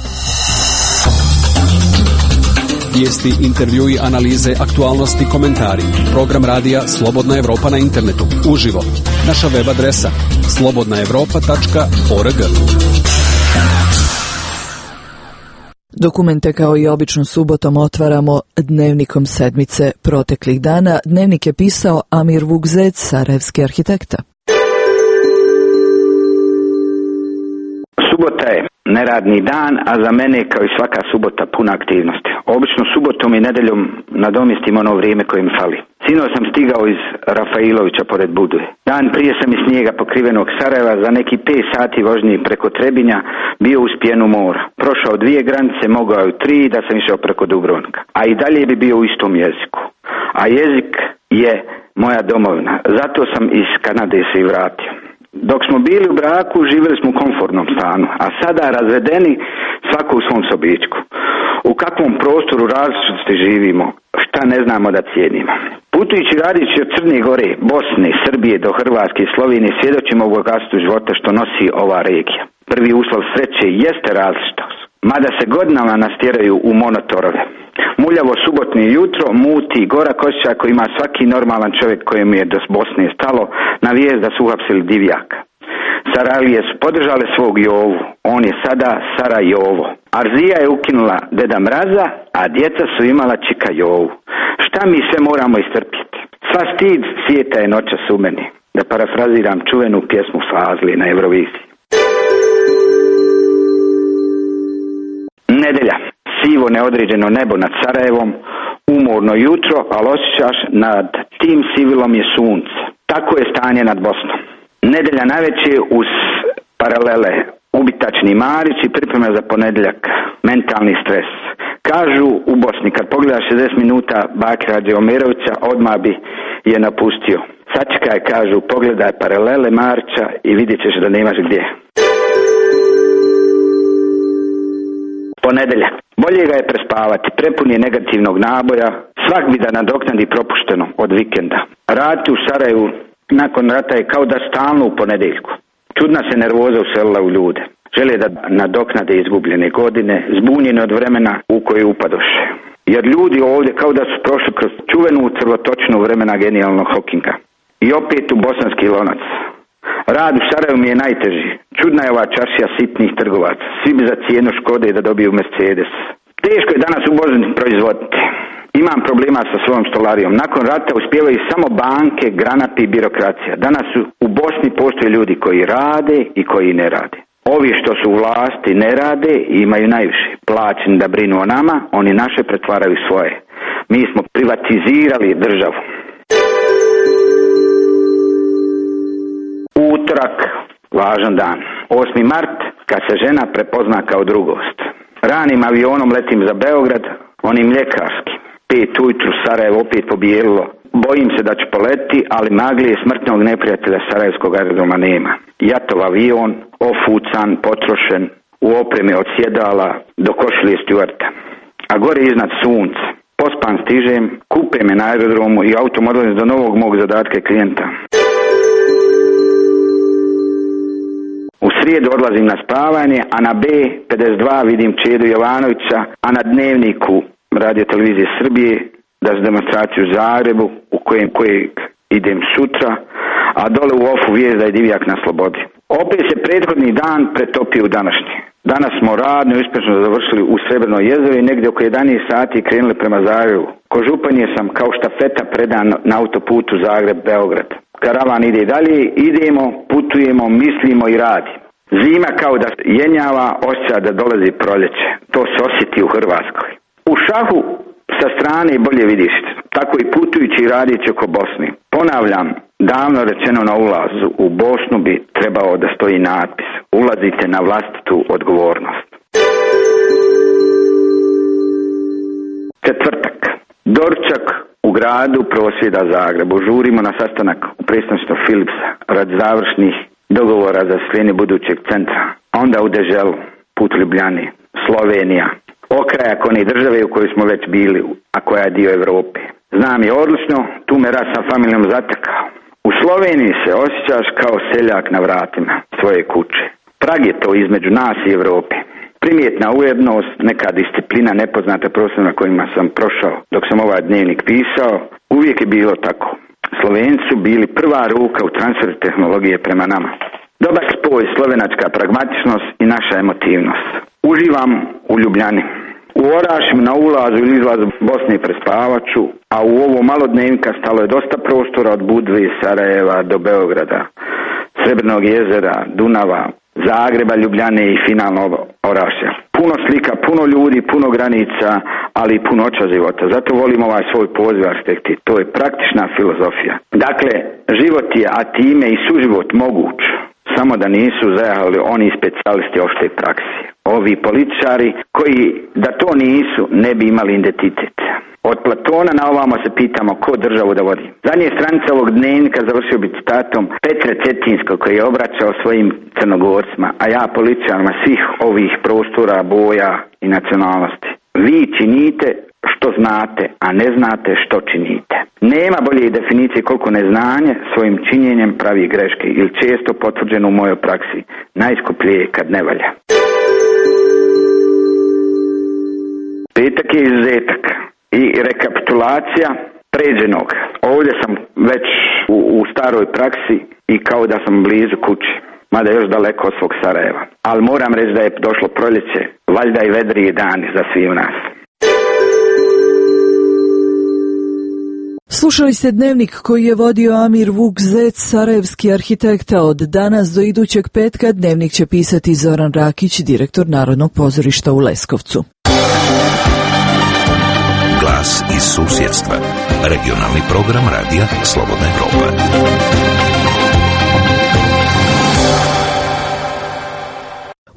Vijesti, intervjui, analize, aktualnosti, komentari. Program radija Slobodna Evropa na internetu. Uživo. Naša web adresa slobodna evropa tačka org. Dokumente kao i obično subotom otvaramo dnevnikom sedmice proteklih dana. Dnevnik je pisao Amir Vuk Zec, sarajevski arhitekta. Subota je neradni dan, a za mene kao i svaka subota puna aktivnosti. Obično subotom i nedeljom nadomjestim ono vrijeme koje mi fali. Sino sam stigao iz Rafailovića pored Budve. Dan prije sam iz snijega pokrivenog Sarajeva za neki pet sati vožnji preko Trebinja bio uz pjenu mora. Prošao dvije granice, mogao je tri da sam išao preko Dubrovnika. A i dalje bi bio u istom jeziku. A jezik je moja domovina. Zato sam iz Kanade se i vratio. Dok smo bili u braku, živjeli smo u komfortnom stanu, a sada razvedeni svako u svom sobičku. U kakvom prostoru različitosti živimo, šta ne znamo da cijenimo. Putujući radići od Crne Gore, Bosne, Srbije do Hrvatske i Slovenije svjedočimo o bogatstvu života što nosi ova regija. Prvi uslov sreće jeste različitost, mada se godinama nastjeraju u monotorove. Muljavo subotni jutro, muti Gora Košća koji ima svaki normalan čovjek kojem je do Bosne stalo, na vijest da su uhapsili divjaka. Sarajlije su podržale svog Jovu, on je sada Sarajevo. Arzija je ukinula Deda Mraza, a djeca su imala Čika Jovu. Šta mi sve moramo istrpjeti? Sva stid svijeta je noćas u meni. Da parafraziram čuvenu pjesmu Fazli na Euroviziji. Nedelja. Sivo neodređeno nebo nad Sarajevom, umorno jutro, ali osjećaš nad tim sivilom je sunce. Tako je stanje nad Bosnom. Nedelja navečer uz paralele ubitačni Marić i priprema za ponedjeljak, mentalni stres. Kažu u Bosni, kad pogledaš šezdeset minuta Bakira Đeomerovića, odmah bi je napustio. Sačekaj, kažu, pogledaj paralele Marića i vidjet ćeš da nemaš gdje. Ponedjeljak. Bolje ga je prespavati, prepun je negativnog naboja, Svak bi da nadoknadi propušteno od vikenda. Raditi u Sarajevu nakon rata je kao da stalno u ponedjeljku. Čudna se nervoza uselila u ljude. Žele da nadoknade izgubljene godine, zbunjene od vremena u koje upadoše. Jer ljudi ovdje kao da su prošli kroz čuvenu crvotočnu vremena genijalnog Hawkinga. I opet u bosanski lonac. Rad u Sarajevu mi je najteži. Čudna je ova čaršija sitnih trgovaca. Svi bi za cijenu Škode da dobiju Mercedes. Teško je danas u Bosni proizvoditi. Imam problema sa svojom stolarijom. Nakon rata uspijevaju samo banke, granapi i birokracija. Danas su u Bosni postoje ljudi koji rade i koji ne rade. Ovi što su u vlasti ne rade i imaju najviše. Plaćeni da brinu o nama, oni naše pretvaraju svoje. Mi smo privatizirali državu. Utorak, važan dan. osmi mart, kad se žena prepozna kao drugost. Ranim avionom letim za Beograd, onim mljekarskim. Pet ujutru Sarajevo opet pobijelilo. Bojim se da ću poleti, ali maglije smrtnog neprijatelja Sarajevskog aerodroma nema. Jatov avion, ofucan, potrošen, u opremi od sjedala do košulje stjuarta. A gore iznad sunce. Pospan stižem, kupe me na aerodromu i autom odlazim do novog mog zadatka klijenta. U srijedu odlazim na spavanje, a na B pedeset dva vidim Čedu Jovanovića, a na Dnevniku Radio televizije Srbije da su demonstraciju u Zagrebu u kojem kojeg idem sutra, a dole u ofu vijest da je Divjak na slobodi. Opet se prethodni dan pretopio u današnji. Danas smo radno i uspješno završili u Srebrnoj jezeri i negdje oko jedanaest sati krenuli prema Zagrebu. Ko županije sam kao štafeta predan na autoputu Zagreb-Beograd. Karavan ide dalje, idemo, putujemo, mislimo i radi. Zima kao da jenjava, osjeća da dolazi proljeće. To se osjeti u Hrvatskoj. U šahu sa strane bolje vidiš, tako i putujući i radići oko Bosni. Ponavljam, davno rečeno na ulazu u Bosnu bi trebao da stoji natpis: ulazite na vlastitu odgovornost. Četvrtak. Doručak u gradu, prosvjeda Zagrebu. Žurimo na sastanak u predstavništvu Philipsa radi završnih dogovora za sklenje budućeg centra. Onda u Deželu, put Ljubljani, Slovenija. Okrajak one države u kojoj smo već bili, a koja je dio Europe. Znam je odlično, tu me raz sa familijom zatekao. U Sloveniji se osjećaš kao seljak na vratima svoje kuće. Prag je to između nas i Europe. Primjetna ujednost, neka disciplina, nepoznata prostora na kojima sam prošao dok sam ovaj dnevnik pisao, uvijek je bilo tako. Slovenci su bili prva ruka u transferu tehnologije prema nama. Dobar spoj, slovenačka pragmatičnost i naša emotivnost. Uživam u Ljubljani. U Orašima na ulazu ili izlazu Bosne prespavaću, a u ovo malo dnevnika stalo je dosta prostora od Budve, Sarajeva do Beograda, Srebrnog jezera, Dunava, Zagreba, Ljubljane i finalno Orašja. Puno slika, puno ljudi, puno granica, ali i punoća života. Zato volim ovaj svoj poziv arhitekti. To je praktična filozofija. Dakle, život je, a time i suživot moguć. Samo da nisu zajahali oni specijalisti opšte praksi. Ovi političari koji da to nisu ne bi imali identitet. Od Platona na ovamo se pitamo ko državu da vodi. Zadnje stranice ovog dnevnika završio bi citatom Petra Cetinskog koji je obraćao svojim Crnogorcima, a ja političarima svih ovih prostora, boja i nacionalnosti. Vi činite što znate, a ne znate što činite. Nema bolje definicije koliko neznanje svojim činjenjem pravi greške ili često potvrđeno u mojoj praksi. Najskuplje je kad ne valja. Petak je izuzetak i rekapitulacija pređenog. Ovdje sam već u, u staroj praksi i kao da sam blizu kući, mada još daleko od svog Sarajeva. Ali moram reći da je došlo proljeće, valjda i vedrije dani za svi u nas. Slušali ste dnevnik koji je vodio Amir Vuk Zec, sarajevski arhitekta. Od danas do idućeg petka dnevnik će pisati Zoran Rakić, direktor Narodnog pozorišta u Leskovcu. Glas iz susjedstva. Regionalni program radija Slobodna Evropa.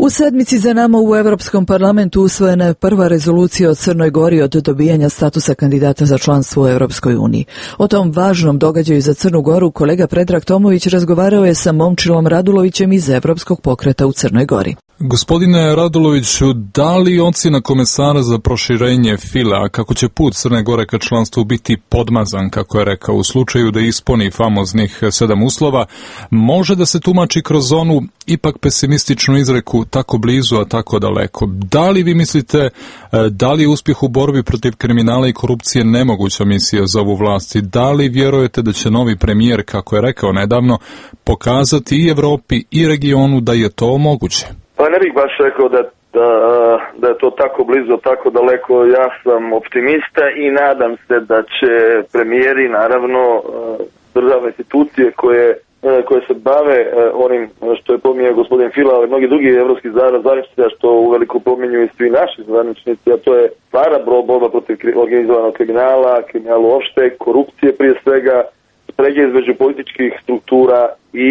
U sedmici za nama u Europskom parlamentu usvojena je prva rezolucija o Crnoj Gori od dobijanja statusa kandidata za članstvo u Europskoj uniji. O tom važnom događaju za Crnu Goru kolega Predrag Tomović razgovarao je sa Momčilom Radulovićem iz Evropskog pokreta u Crnoj Gori. Gospodine Raduloviću, da li ocjena komesara za proširenje fila, kako će put Crne Gore ka članstvu biti podmazan, kako je rekao, u slučaju da ispuni famoznih sedam uslova, može da se tumači kroz onu ipak pesimističnu izreku tako blizu, a tako daleko? Da li vi mislite, da li je uspjeh u borbi protiv kriminala i korupcije nemoguća misija za ovu vlast? Da li vjerujete da će novi premijer, kako je rekao nedavno, pokazati i Evropi i regionu da je to moguće? Pa ne bih baš rekao da, da, da je to tako blizu, tako daleko. Ja sam optimista i nadam se da će premijeri, naravno, državne institucije koje, koje se bave onim što je pominjao gospodin Fila, ali mnogi drugi evropski zvaničnici, a što uveliko pominju i svi naši zvaničnici, a to je stvarna borba protiv organizovanog kriminala, kriminalu uopšte, korupcije prije svega, sprege između političkih struktura i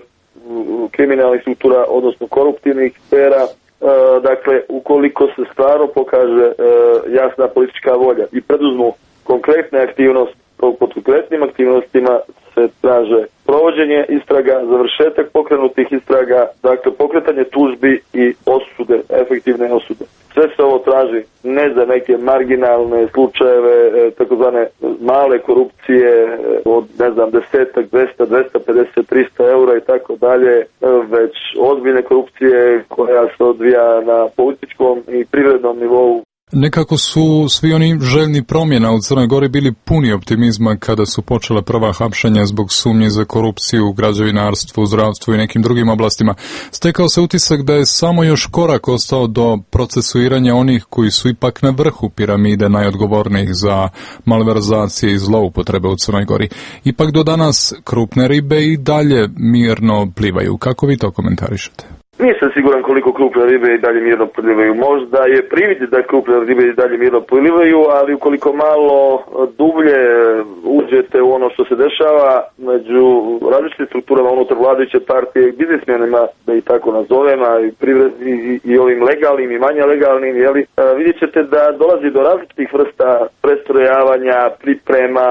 kriminalnih struktura, odnosno koruptivnih sfera. E, dakle, ukoliko se stvarno pokaže e, jasna politička volja i preduzmu konkretne aktivnosti, pod konkretnim aktivnostima se traže provođenje istraga, završetak pokrenutih istraga, dakle pokretanje tužbi i osude, efektivne osude. Sve se ovo traži ne za neke marginalne slučajeve, takozvane male korupcije od, ne znam, desetak, dvesta, dvesta pedeset, trista eura i tako dalje, već ozbiljne korupcije koja se odvija na političkom i privrednom nivou. Nekako su svi oni željni promjena u Crnoj Gori bili puni optimizma kada su počele prva hapšenja zbog sumnje za korupciju u građevinarstvu, zdravstvu i nekim drugim oblastima. Stekao se utisak da je samo još korak ostao do procesuiranja onih koji su ipak na vrhu piramide najodgovornijih za malverzacije i zloupotrebe u Crnoj Gori. Ipak do danas krupne ribe i dalje mirno plivaju. Kako vi to komentarišete? Nisam siguran koliko krupne ribe i dalje mirno plivaju. Možda je privid da krupne ribe i dalje mirno plivaju, ali ukoliko malo dublje uđete u ono što se dešava među različitim strukturama unutar vladajuće partije i biznismenima, da ih tako nazovem, i, privred, i, i ovim legalnim i manje legalnim, jeli, vidjet ćete da dolazi do različitih vrsta prestrojavanja, priprema,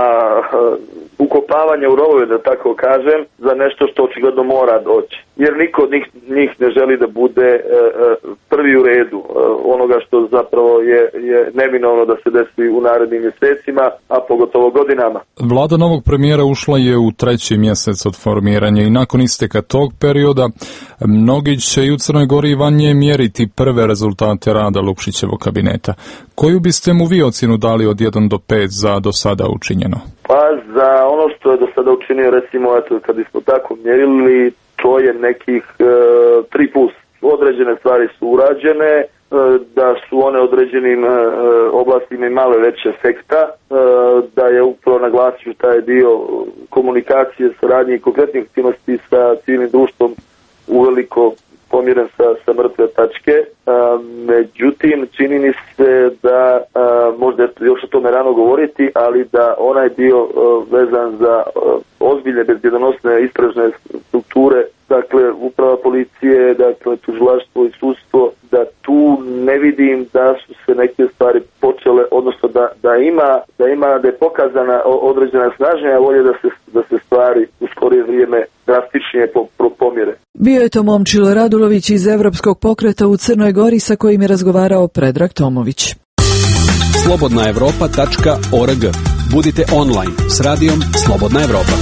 ukopavanja u rovove, da tako kažem, za nešto što očigledno mora doći. Jer niko od njih, njih ne želi da bude e, prvi u redu e, onoga što zapravo je, je neminovno da se desi u narednim mjesecima, a pogotovo godinama. Vlada novog premijera ušla je u treći mjesec od formiranja i nakon isteka tog perioda mnogi će i u Crnoj Gori i van nje mjeriti prve rezultate rada Lukšićevog kabineta. Koju biste mu vi ocjenu dali od jedan do pet za do sada učinjeno? Pa za ono što je do sada učinio, recimo, eto, kad bismo tako mjerili, to je nekih e, tri plus. Određene stvari su urađene, e, da su one određenim e, oblastima imale veće efekta, e, da je upravo naglasio taj dio komunikacije, saradnje i konkretnih aktivnosti sa civilnim društvom uveliko pomiren sa, sa mrtve tačke. A, međutim, čini mi se da, a, možda je još o tome rano govoriti, ali da onaj dio a, vezan za a, ozbiljne bezbjedonosne istražne strukture, dakle uprava policije, dakle tužilaštvo i sudstvo, da tu ne vidim da su se neke stvari počele, odnosno da, da ima da ima da je pokazana određena snažnija volja da se da se stvari u skorije vrijeme drastičnije pomjere. Bio je to Momčilo Radulović iz Evropskog pokreta u Crnoj Gori sa kojim je razgovarao Predrag Tomović. slobodna evropa tačka org. Budite online s radijom Slobodna Evropa.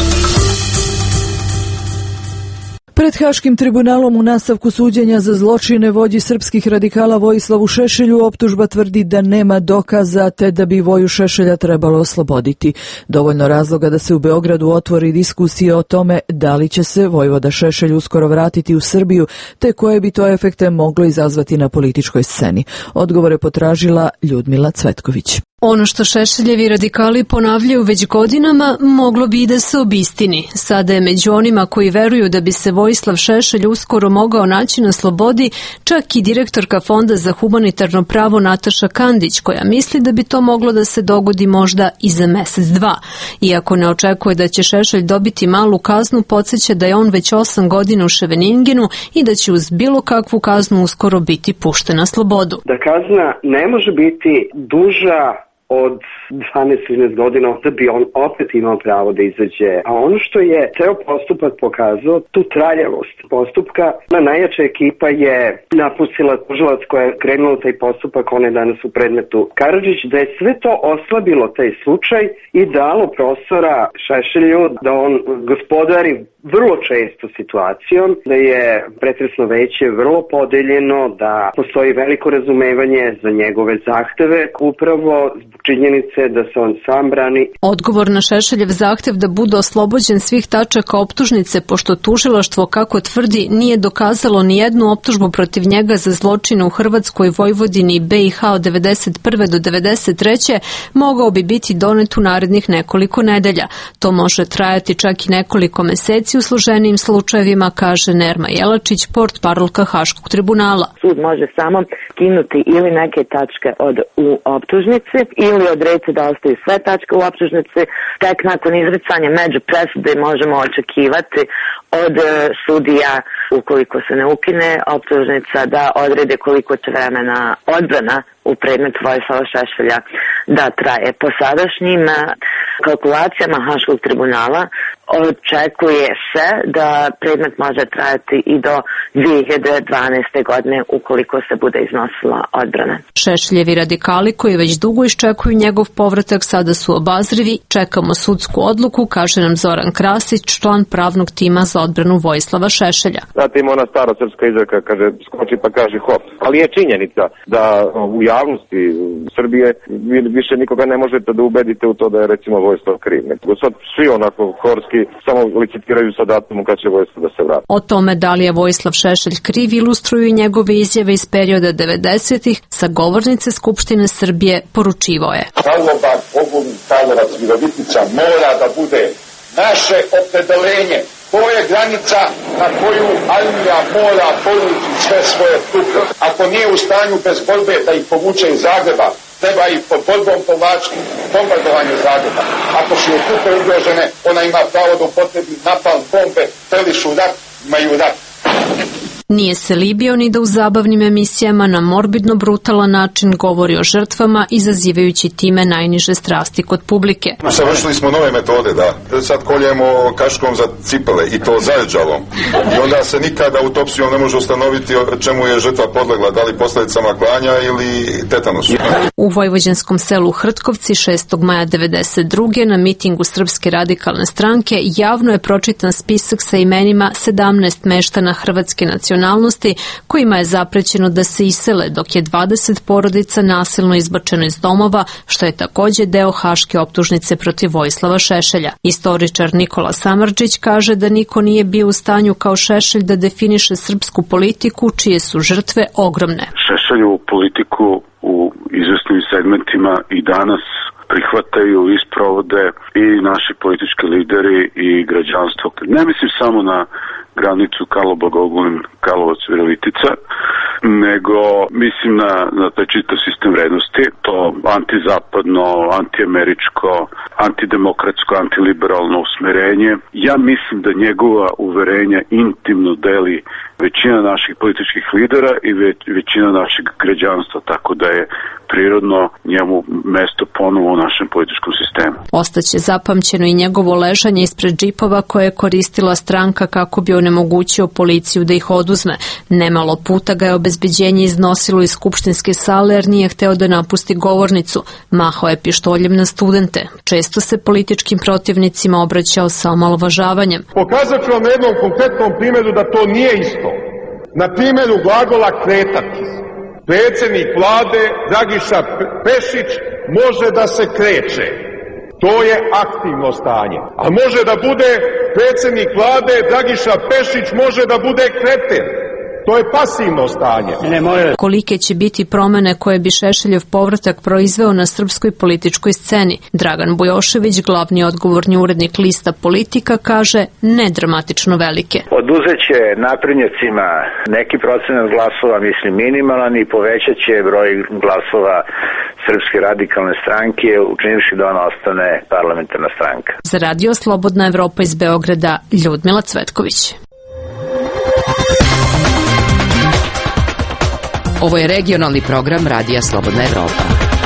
Pred Haškim tribunalom u nastavku suđenja za zločine vođi srpskih radikala Vojislavu Šešelju optužba tvrdi da nema dokaza te da bi Voju Šešelja trebalo osloboditi. Dovoljno razloga da se u Beogradu otvori diskusija o tome da li će se Vojvoda Šešelj uskoro vratiti u Srbiju te koje bi to efekte moglo izazvati na političkoj sceni. Odgovore potražila Ljudmila Cvetković. Ono što Šešeljevi radikali ponavljaju već godinama moglo bi i da se obistini. Sada je među onima koji veruju da bi se Vojislav Šešelj uskoro mogao naći na slobodi čak i direktorka Fonda za humanitarno pravo Nataša Kandić, koja misli da bi to moglo da se dogodi možda i za mesec dva. Iako ne očekuje da će Šešelj dobiti malu kaznu, podsjeća da je on već osam godina u Ševeningenu i da će uz bilo kakvu kaznu uskoro biti pušten na slobodu. Da kazna ne može biti duža od dvanaest trinaest godina, da bi on opet imao pravo da izađe. A ono što je ceo postupak pokazao, tu traljavost postupka, najjača ekipa je napustila tužilac koja je krenula taj postupak, on je danas u predmetu Karadžić, da je sve to oslabilo taj slučaj i dalo prostora Šešelju da on gospodari vrlo često situacijom, da je pretresno veće vrlo podeljeno, da postoji veliko razumevanje za njegove zahteve, upravo zbog činjenice da se on sam brani. Odgovor na Šešeljev zahtev da bude oslobođen svih tačaka optužnice, pošto tužilaštvo, kako tvrdi, nije dokazalo ni jednu optužbu protiv njega za zločine u Hrvatskoj, Vojvodini i B i H od devedeset prve do devedeset treće, mogao bi biti donet u narednih nekoliko nedelja. To može trajati čak i nekoliko meseci u složenijim slučajevima, kaže Nerma Jelačić, portparolka Haškog tribunala. Sud može samo skinuti ili neke tačke od u optužnici ili odrediti da ostaju sve tačke u optužnici. Tek nakon izricanja među presude možemo očekivati od sudija, ukoliko se ne ukine optužnica, da odrede koliko će vremena odbrana u predmetu Vojislava Šešelja da traje. Po sadašnjim kalkulacijama Haškog tribunala očekuje se da predmet može trajati i do dvije hiljade dvanaeste. godine ukoliko se bude iznosila odbrana. Šešeljevi radikali koji već dugo iščekuju njegov povratak sada su obazrivi. Čekamo sudsku odluku, kaže nam Zoran Krasić, član pravnog tima za odbranu Vojislava Šešelja. Znate, ima ona stara srpska izreka, kaže skoči pa kaže hop. Ali je činjenica da u javnosti Srbije više nikoga ne možete da ubedite u to da je recimo Vojislav kriv. Nego sad svi onako horski samo licitiraju sa datumom kad će Vojislav da se vrati. O tome da li je Vojislav Šešelj kriv ilustruju i njegove izjave iz perioda devedesetih. Sa govornice Skupštine Srbije poručivao je: Karlobag, Ogulin, Karlovac, Virovitica mora da bude naše opredelenje. To je granica na koju armija mora porući sve svoje trupe. Ako nije u stanju bez borbe da ih povuče iz Zagreba, treba ih pod borbom povlačiti bombardovanju Zagreba. Ako su joj trupe ugrožene, ona ima pravo da upotrebi napalm, bombe, prelišu rat, imaju rat. Nije se libio ni da u zabavnim emisijama na morbidno brutalan način govori o žrtvama, izazivajući time najniže strasti kod publike. Savršili smo nove metode, da. Sad koljemo kaškom za cipele i to zarđalom. I onda se nikada autopsijom ne može ustanoviti čemu je žrtva podlegla, da li posljedicama klanja ili tetanusu. U vojvođanskom selu Hrtkovci šestog maja devedeset druge na mitingu Srpske radikalne stranke javno je pročitan spisak sa imenima sedamnaest meštana hrvatske nacionalnosti kojima je zaprećeno da se isele, dok je dvadeset porodica nasilno izbačeno iz domova, što je takođe deo haške optužnice protiv Vojislava Šešelja. Istoričar Nikola Samardžić kaže da niko nije bio u stanju kao Šešelj da definiše srpsku politiku, čije su žrtve ogromne. Šešelju politiku u izvesnim segmentima i danas prihvataju, isprovode i naši politički lideri i građanstvo. Ne mislim samo na granicu Karlobag-Ogulin, Karlovac-Virovitica, nego mislim na, na taj čitav sistem vrednosti, to antizapadno, antiameričko, antidemokratsko, antiliberalno usmerenje. Ja mislim da njegova uverenja intimno deli većina naših političkih lidera i većina našeg građanstva, tako da je prirodno njemu mesto ponovo u našem političkom sistemu. Ostaće zapamćeno i njegovo ležanje ispred džipova koje je koristila stranka kako bi onemogućio policiju da ih oduzme. Nemalo puta ga je obezbeđenje iznosilo iz skupštinske sale jer nije hteo da napusti govornicu. Mahao je pištoljem na studente. Često se političkim protivnicima obraćao sa omalovažavanjem. Pokazat ću vam na jednom konkretnom primjeru da to nije isto. Na primjeru glagola kretati. Predsjednik vlade Dragiša Pešić može da se kreće. To je aktivno stanje. A može da bude predsjednik vlade Dragiša Pešić može da bude kreten. To je pasivno stanje. Ne može. Kolike će biti promene koje bi Šešeljev povratak proizveo na srpskoj političkoj sceni? Dragan Bujošević, glavni odgovorni urednik lista Politika, kaže ne dramatično velike. Oduzet će naprednjacima neki procenat glasova, mislim minimalan, i povećat će broj glasova Srpske radikalne stranke, učinivši da ona ostane parlamentarna stranka. Za Radio Slobodna Evropa iz Beograda, Ljudmila Cvetković. Ovo je regionalni program Radija Slobodna Evropa.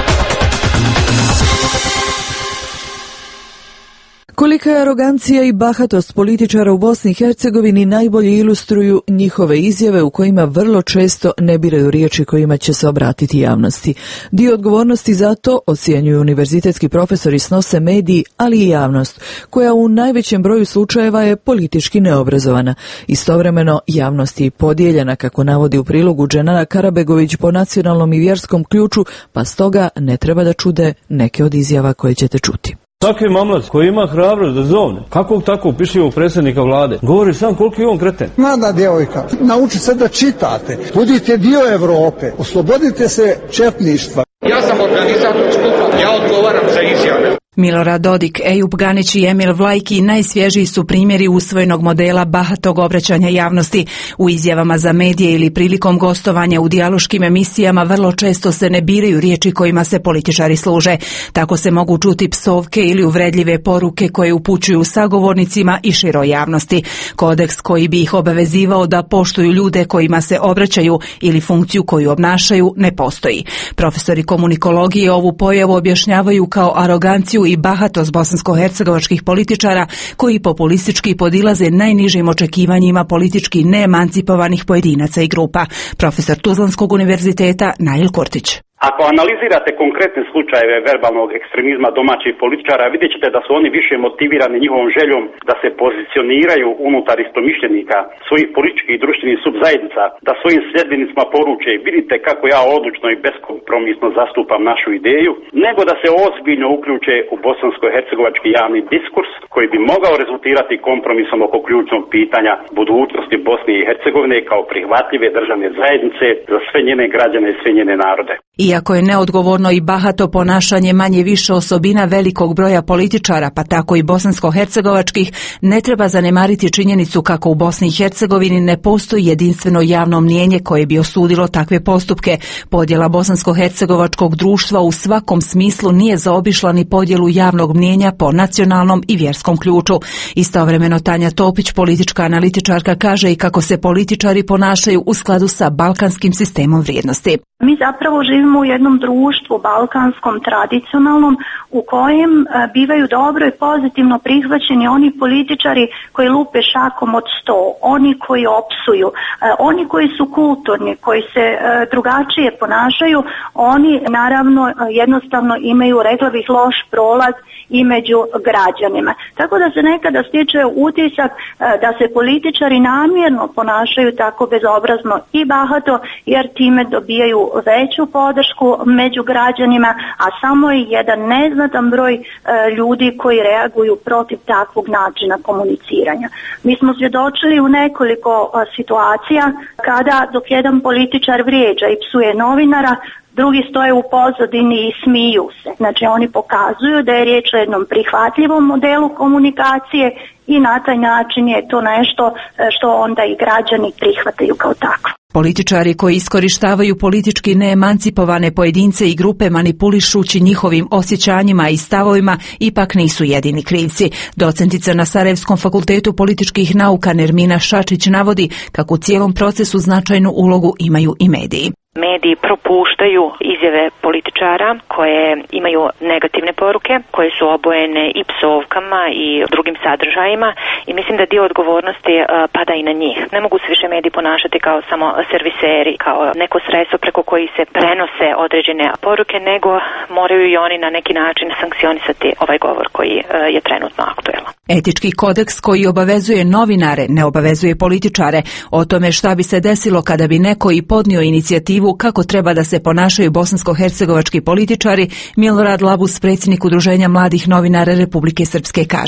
Kolika je arogancija i bahatost političara u Bosni i Hercegovini najbolje ilustruju njihove izjave u kojima vrlo često ne biraju riječi kojima će se obratiti javnosti. Dio odgovornosti za to, ocjenjuju univerzitetski profesori, snose mediji, ali i javnost, koja u najvećem broju slučajeva je politički neobrazovana. Istovremeno, javnost je podijeljena, kako navodi u prilogu Dženana Karabegović, po nacionalnom i vjerskom ključu, pa stoga ne treba da čude neke od izjava koje ćete čuti. Svaki mamlac koji ima hrabrost da zovne kakvog takvog pišljivog predsjednika vlade, govori sam koliko je on kreten. Mlada djevojka, nauči se da čitate, budite dio Evrope, oslobodite se četništva. Ja sam organizator skupa, ja odgovaram za izjave. Milorad Dodik, Ejub Ganić i Emil Vlajki najsvježiji su primjeri usvojenog modela bahatog obraćanja javnosti. U izjavama za medije ili prilikom gostovanja u dijaloškim emisijama vrlo često se ne biraju riječi kojima se političari služe. Tako se mogu čuti psovke ili uvredljive poruke koje upućuju sagovornicima i široj javnosti. Kodeks koji bi ih obavezivao da poštuju ljude kojima se obraćaju ili funkciju koju obnašaju ne postoji. Profesori komunikologije ovu pojavu objašnjavaju kao aroganciju i bahatost bosansko-hercegovačkih političara koji populistički podilaze najnižim očekivanjima politički neemancipovanih pojedinaca i grupa. Profesor Tuzlanskog univerziteta Nail Kurtić. Ako analizirate konkretne slučajeve verbalnog ekstremizma domaćih političara, vidjet ćete da su oni više motivirani njihovom željom da se pozicioniraju unutar istomišljenika svojih političkih i društvenih subzajednica, da svojim sljedbenicima poruče vidite kako ja odlučno i beskompromisno zastupam našu ideju, nego da se ozbiljno uključe u bosansko-hercegovački javni diskurs koji bi mogao rezultirati kompromisom oko ključnog pitanja budućnosti Bosne i Hercegovine kao prihvatljive državne zajednice za sve njene građane i sve njene narode. Iako je neodgovorno i bahato ponašanje manje više osobina velikog broja političara, pa tako i bosansko-hercegovačkih, ne treba zanemariti činjenicu kako u Bosni i Hercegovini ne postoji jedinstveno javno mnijenje koje bi osudilo takve postupke. Podjela bosansko-hercegovačkog društva u svakom smislu nije zaobišla ni podjelu javnog mnijenja po nacionalnom i vjerskom ključu. Istovremeno Tanja Topić, politička analitičarka, kaže i kako se političari ponašaju u skladu sa balkanskim sistemom vrijednosti. Mi zapravo živimo u jednom društvu balkanskom, tradicionalnom, u kojem bivaju dobro i pozitivno prihvaćeni oni političari koji lupe šakom od sto, oni koji opsuju, oni koji su kulturni, koji se drugačije ponašaju, oni naravno jednostavno imaju, rekla bih, loš prolaz i među građanima. Tako da se nekada stječe utisak da se političari namjerno ponašaju tako bezobrazno i bahato, jer time dobijaju veću podršku među građanima, a samo je jedan neznatan broj e, ljudi koji reaguju protiv takvog načina komuniciranja. Mi smo svjedočili u nekoliko a, situacija kada dok jedan političar vrijeđa i psuje novinara, drugi stoje u pozadini i smiju se. Znači oni pokazuju da je riječ o jednom prihvatljivom modelu komunikacije i na taj način je to nešto što onda i građani prihvataju kao takvo. Političari koji iskorištavaju politički neemancipovane pojedince i grupe manipulišući njihovim osjećanjima i stavovima ipak nisu jedini krivci. Docentica na Sarajevskom fakultetu političkih nauka Nermina Šačić navodi kako u cijelom procesu značajnu ulogu imaju i mediji. Mediji propuštaju izjave političara koje imaju negativne poruke, koje su obojene i psovkama i drugim sadržajima i mislim da dio odgovornosti uh, pada i na njih. Ne mogu se više mediji ponašati kao samo serviseri, kao neko sredstvo preko koji se prenose određene poruke, nego moraju i oni na neki način sankcionisati ovaj govor koji uh, je trenutno aktuelan. Etički kodeks koji obavezuje novinare ne obavezuje političare. O tome šta bi se desilo kada bi neko i podnio inicijativu kako treba da se ponašaju bosansko-hercegovački političari, Milorad Labus, predsjednik Udruženja mladih novinara Republike Srpske, kaže.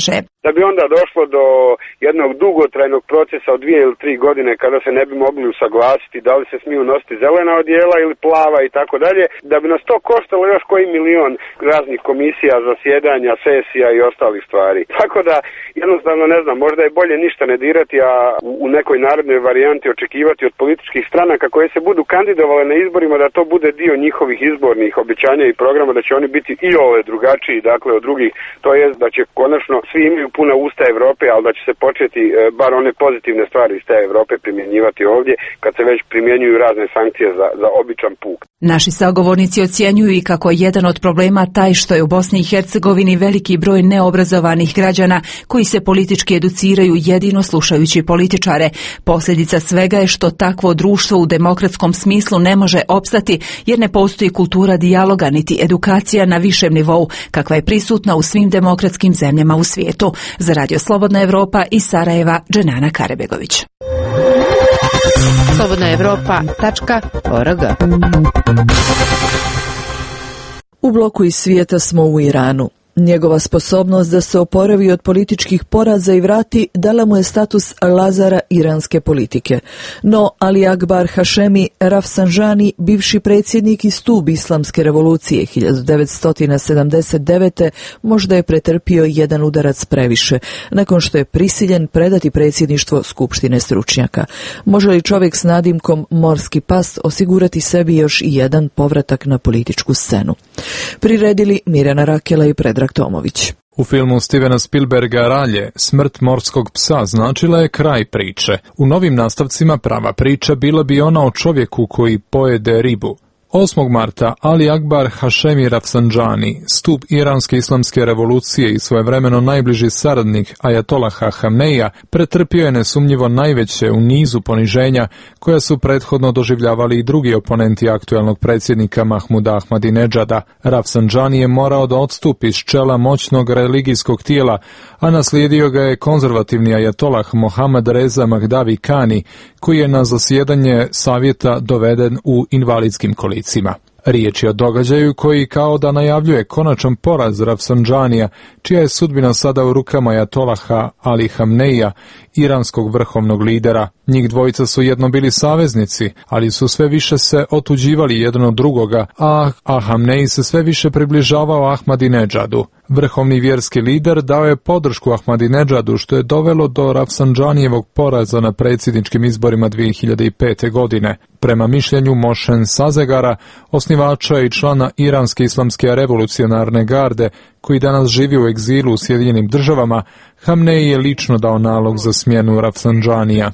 da bi onda došlo do jednog dugotrajnog procesa od dvije ili tri godine kada se ne bi mogli usaglasiti da li se smiju nositi zelena odijela ili plava i tako dalje, da bi nas to koštalo još koji milion raznih komisija, zasjedanja, sesija i ostalih stvari. Tako da jednostavno ne znam, možda je bolje ništa ne dirati, a u nekoj narodnoj varijanti očekivati od političkih stranaka koje se budu kandidovale na izborima da to bude dio njihovih izbornih obećanja i programa, da će oni biti i ove drugačiji, dakle od drugih, to je da će konačno svi imaju puna usta Evrope, ali da će se početi e, bar one pozitivne stvari iz te Evrope primjenjivati ovdje, kad se već primjenjuju razne sankcije za, za običan puk. Naši sagovornici ocjenjuju i kako je jedan od problema taj što je u Bosni i Hercegovini veliki broj neobrazovanih građana koji se politički educiraju jedino slušajući političare. Posljedica svega je što takvo društvo u demokratskom smislu ne može opstati jer ne postoji kultura dijaloga niti edukacija na višem nivou kakva je prisutna u svim demokratskim zemljama u svijetu. Za Radio Slobodna Evropa iz Sarajeva, Dženana Karebegović. slobodna evropa tačka org. U bloku iz svijeta smo u Iranu. Njegova sposobnost da se oporavi od političkih poraza i vrati dala mu je status Lazara iranske politike. No Ali Akbar Hašemi Rafsanjani, bivši predsjednik i stup islamske revolucije hiljadu devetsto sedamdeset devete. možda je pretrpio jedan udarac previše, nakon što je prisiljen predati predsjedništvo Skupštine stručnjaka. Može li čovjek s nadimkom Morski pas osigurati sebi još i jedan povratak na političku scenu? Priredili Mirjana Rakela i Predrag Tomović. U filmu Stevena Spielberga Ralje, Smrt morskog psa značila je kraj priče. U novim nastavcima prava priča bila bi ona o čovjeku koji pojede ribu. osmog marta Ali Akbar Hašemi Rafsanjani, stup iranske islamske revolucije i svojevremeno najbliži saradnik Ajatolaha Hamneija, pretrpio je nesumnjivo najveće u nizu poniženja koja su prethodno doživljavali i drugi oponenti aktuelnog predsjednika Mahmuda Ahmadinedžada. Rafsanjani je morao da odstupi s čela moćnog religijskog tijela, a naslijedio ga je konzervativni ajatolah Mohammad Reza Mahdavi Kani, koji je na zasjedanje savjeta doveden u invalidskim kolicima. Riječ je o događaju koji kao da najavljuje konačan poraz Rafsanjanija, čija je sudbina sada u rukama ajatolaha Ali Hamneija, iranskog vrhovnog lidera. Njih dvojica su jedno bili saveznici, ali su sve više se otuđivali jedan od drugoga, a, a Hamneji se sve više približavao Ahmadinedžadu. Vrhovni vjerski lider dao je podršku Ahmadinedžadu, što je dovelo do Rafsanjanijevog poraza na predsjedničkim izborima dvije hiljade pete. godine. Prema mišljenju Mošen Sazegara, osnivača i člana Iranske islamske revolucionarne garde, koji danas živi u egzilu u Sjedinjenim državama, Hamneji je lično dao nalog za smjenu Rafsanjanija.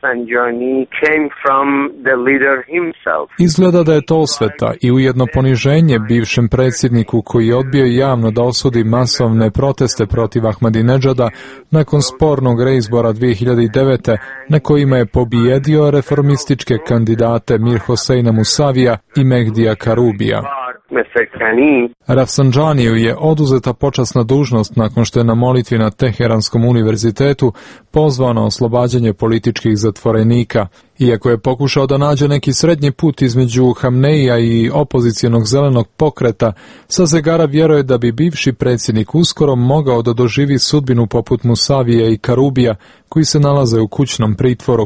Izgleda da je to osveta i ujedno poniženje bivšem predsjedniku koji je odbio javno da osudi masovne proteste protiv Ahmadinedžada nakon spornog reizbora dvije hiljade devete. na kojima je pobijedio reformističke kandidate Mir Hoseina Musavija i Mehdija Karubija. Rafsanjaniju je oduzeta počasna dužnost nakon što je na molitvi na Teheranskom univerzitetu pozvao na oslobađanje političkih zatvorenika. Iako je pokušao da nađe neki srednji put između Hamneija i opozicijonog zelenog pokreta, Sazegara vjeruje da bi bivši predsjednik uskoro mogao da doživi sudbinu poput Musavija i Karubija, koji se nalaze u kućnom pritvoru.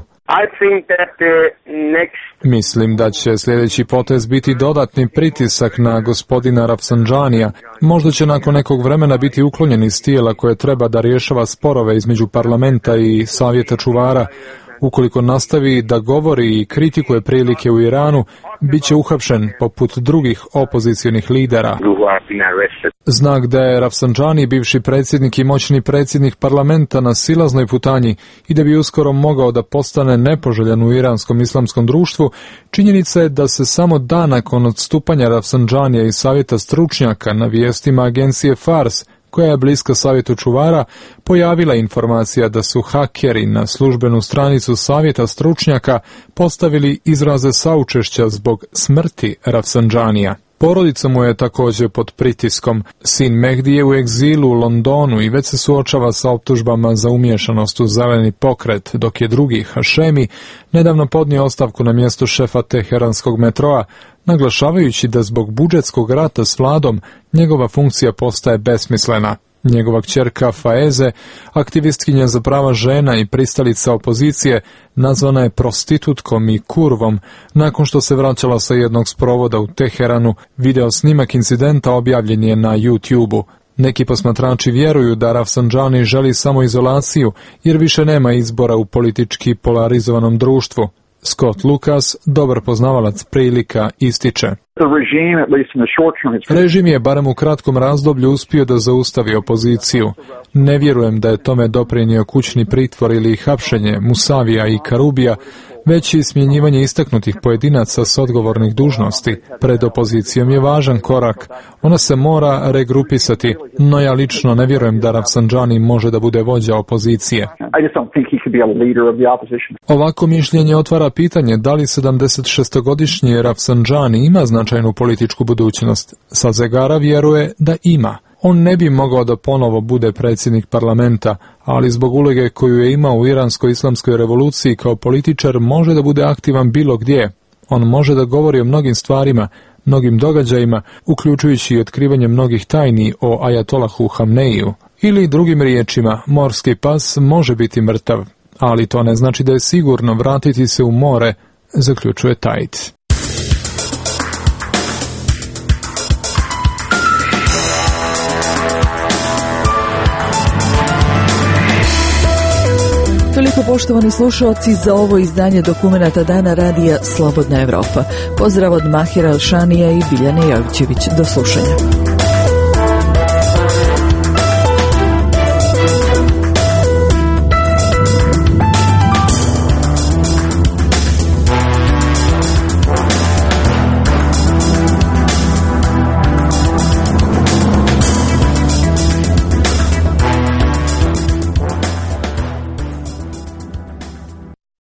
Mislim da će sljedeći potez biti dodatni pritisak na gospodina Rafsanjanija. Možda će nakon nekog vremena biti uklonjen iz tijela koje treba da rješava sporove između parlamenta i savjeta čuvara. Ukoliko nastavi da govori i kritikuje prilike u Iranu, bit će uhapšen poput drugih opozicionih lidera. Znak da je Rafsanjani bivši predsjednik i moćni predsjednik parlamenta na silaznoj putanji i da bi uskoro mogao da postane nepoželjan u iranskom islamskom društvu, činjenica je da se samo dan nakon odstupanja Rafsanjanija i savjeta stručnjaka na vijestima agencije Fars, koja je bliska savjetu čuvara, pojavila informacija da su hakeri na službenu stranicu savjeta stručnjaka postavili izraze saučešća zbog smrti Rafsanjanija. Porodica mu je također pod pritiskom. Sin Mehdi je u egzilu u Londonu i već se suočava sa optužbama za umiješanost u zeleni pokret, dok je drugi, Hašemi, nedavno podnio ostavku na mjesto šefa Teheranskog metroa, naglašavajući da zbog budžetskog rata s vladom njegova funkcija postaje besmislena. Njegova kćerka Faeze, aktivistkinja za prava žena i pristalica opozicije, nazvana je prostitutkom i kurvom nakon što se vraćala sa jednog sprovoda u Teheranu. Video snimak incidenta objavljen je na YouTube-u. Neki posmatrači vjeruju da Rafsanjani želi samoizolaciju jer više nema izbora u politički polarizovanom društvu. Scott Lucas, dobar poznavalac prilika, ističe: režim je barem u kratkom razdoblju uspio da zaustavi opoziciju. Ne vjerujem da je tome doprinio kućni pritvor ili hapšenje Musavija i Karubija, već i smjenjivanje istaknutih pojedinaca s odgovornih dužnosti. Pred opozicijom je važan korak. Ona se mora regrupisati, no ja lično ne vjerujem da Rafsanjani može da bude vođa opozicije. Ovako mišljenje otvara pitanje da li sedamdesetšestogodišnji Rafsanjani ima značajnu političku budućnost. Sazegara vjeruje da ima. On ne bi mogao da ponovo bude predsjednik parlamenta, ali zbog uloge koju je imao u iransko-islamskoj revoluciji kao političar može da bude aktivan bilo gdje. On može da govori o mnogim stvarima, mnogim događajima, uključujući i otkrivanje mnogih tajni o Ajatolahu Hamneiju. Ili drugim riječima, morski pas može biti mrtav, ali to ne znači da je sigurno vratiti se u more, zaključuje Tajt. Toliko, poštovani slušalci, za ovo izdanje dokumenata Dana radija Slobodna Evropa. Pozdrav od Mahira Alšanija i Biljane Jovićević. Do slušanja.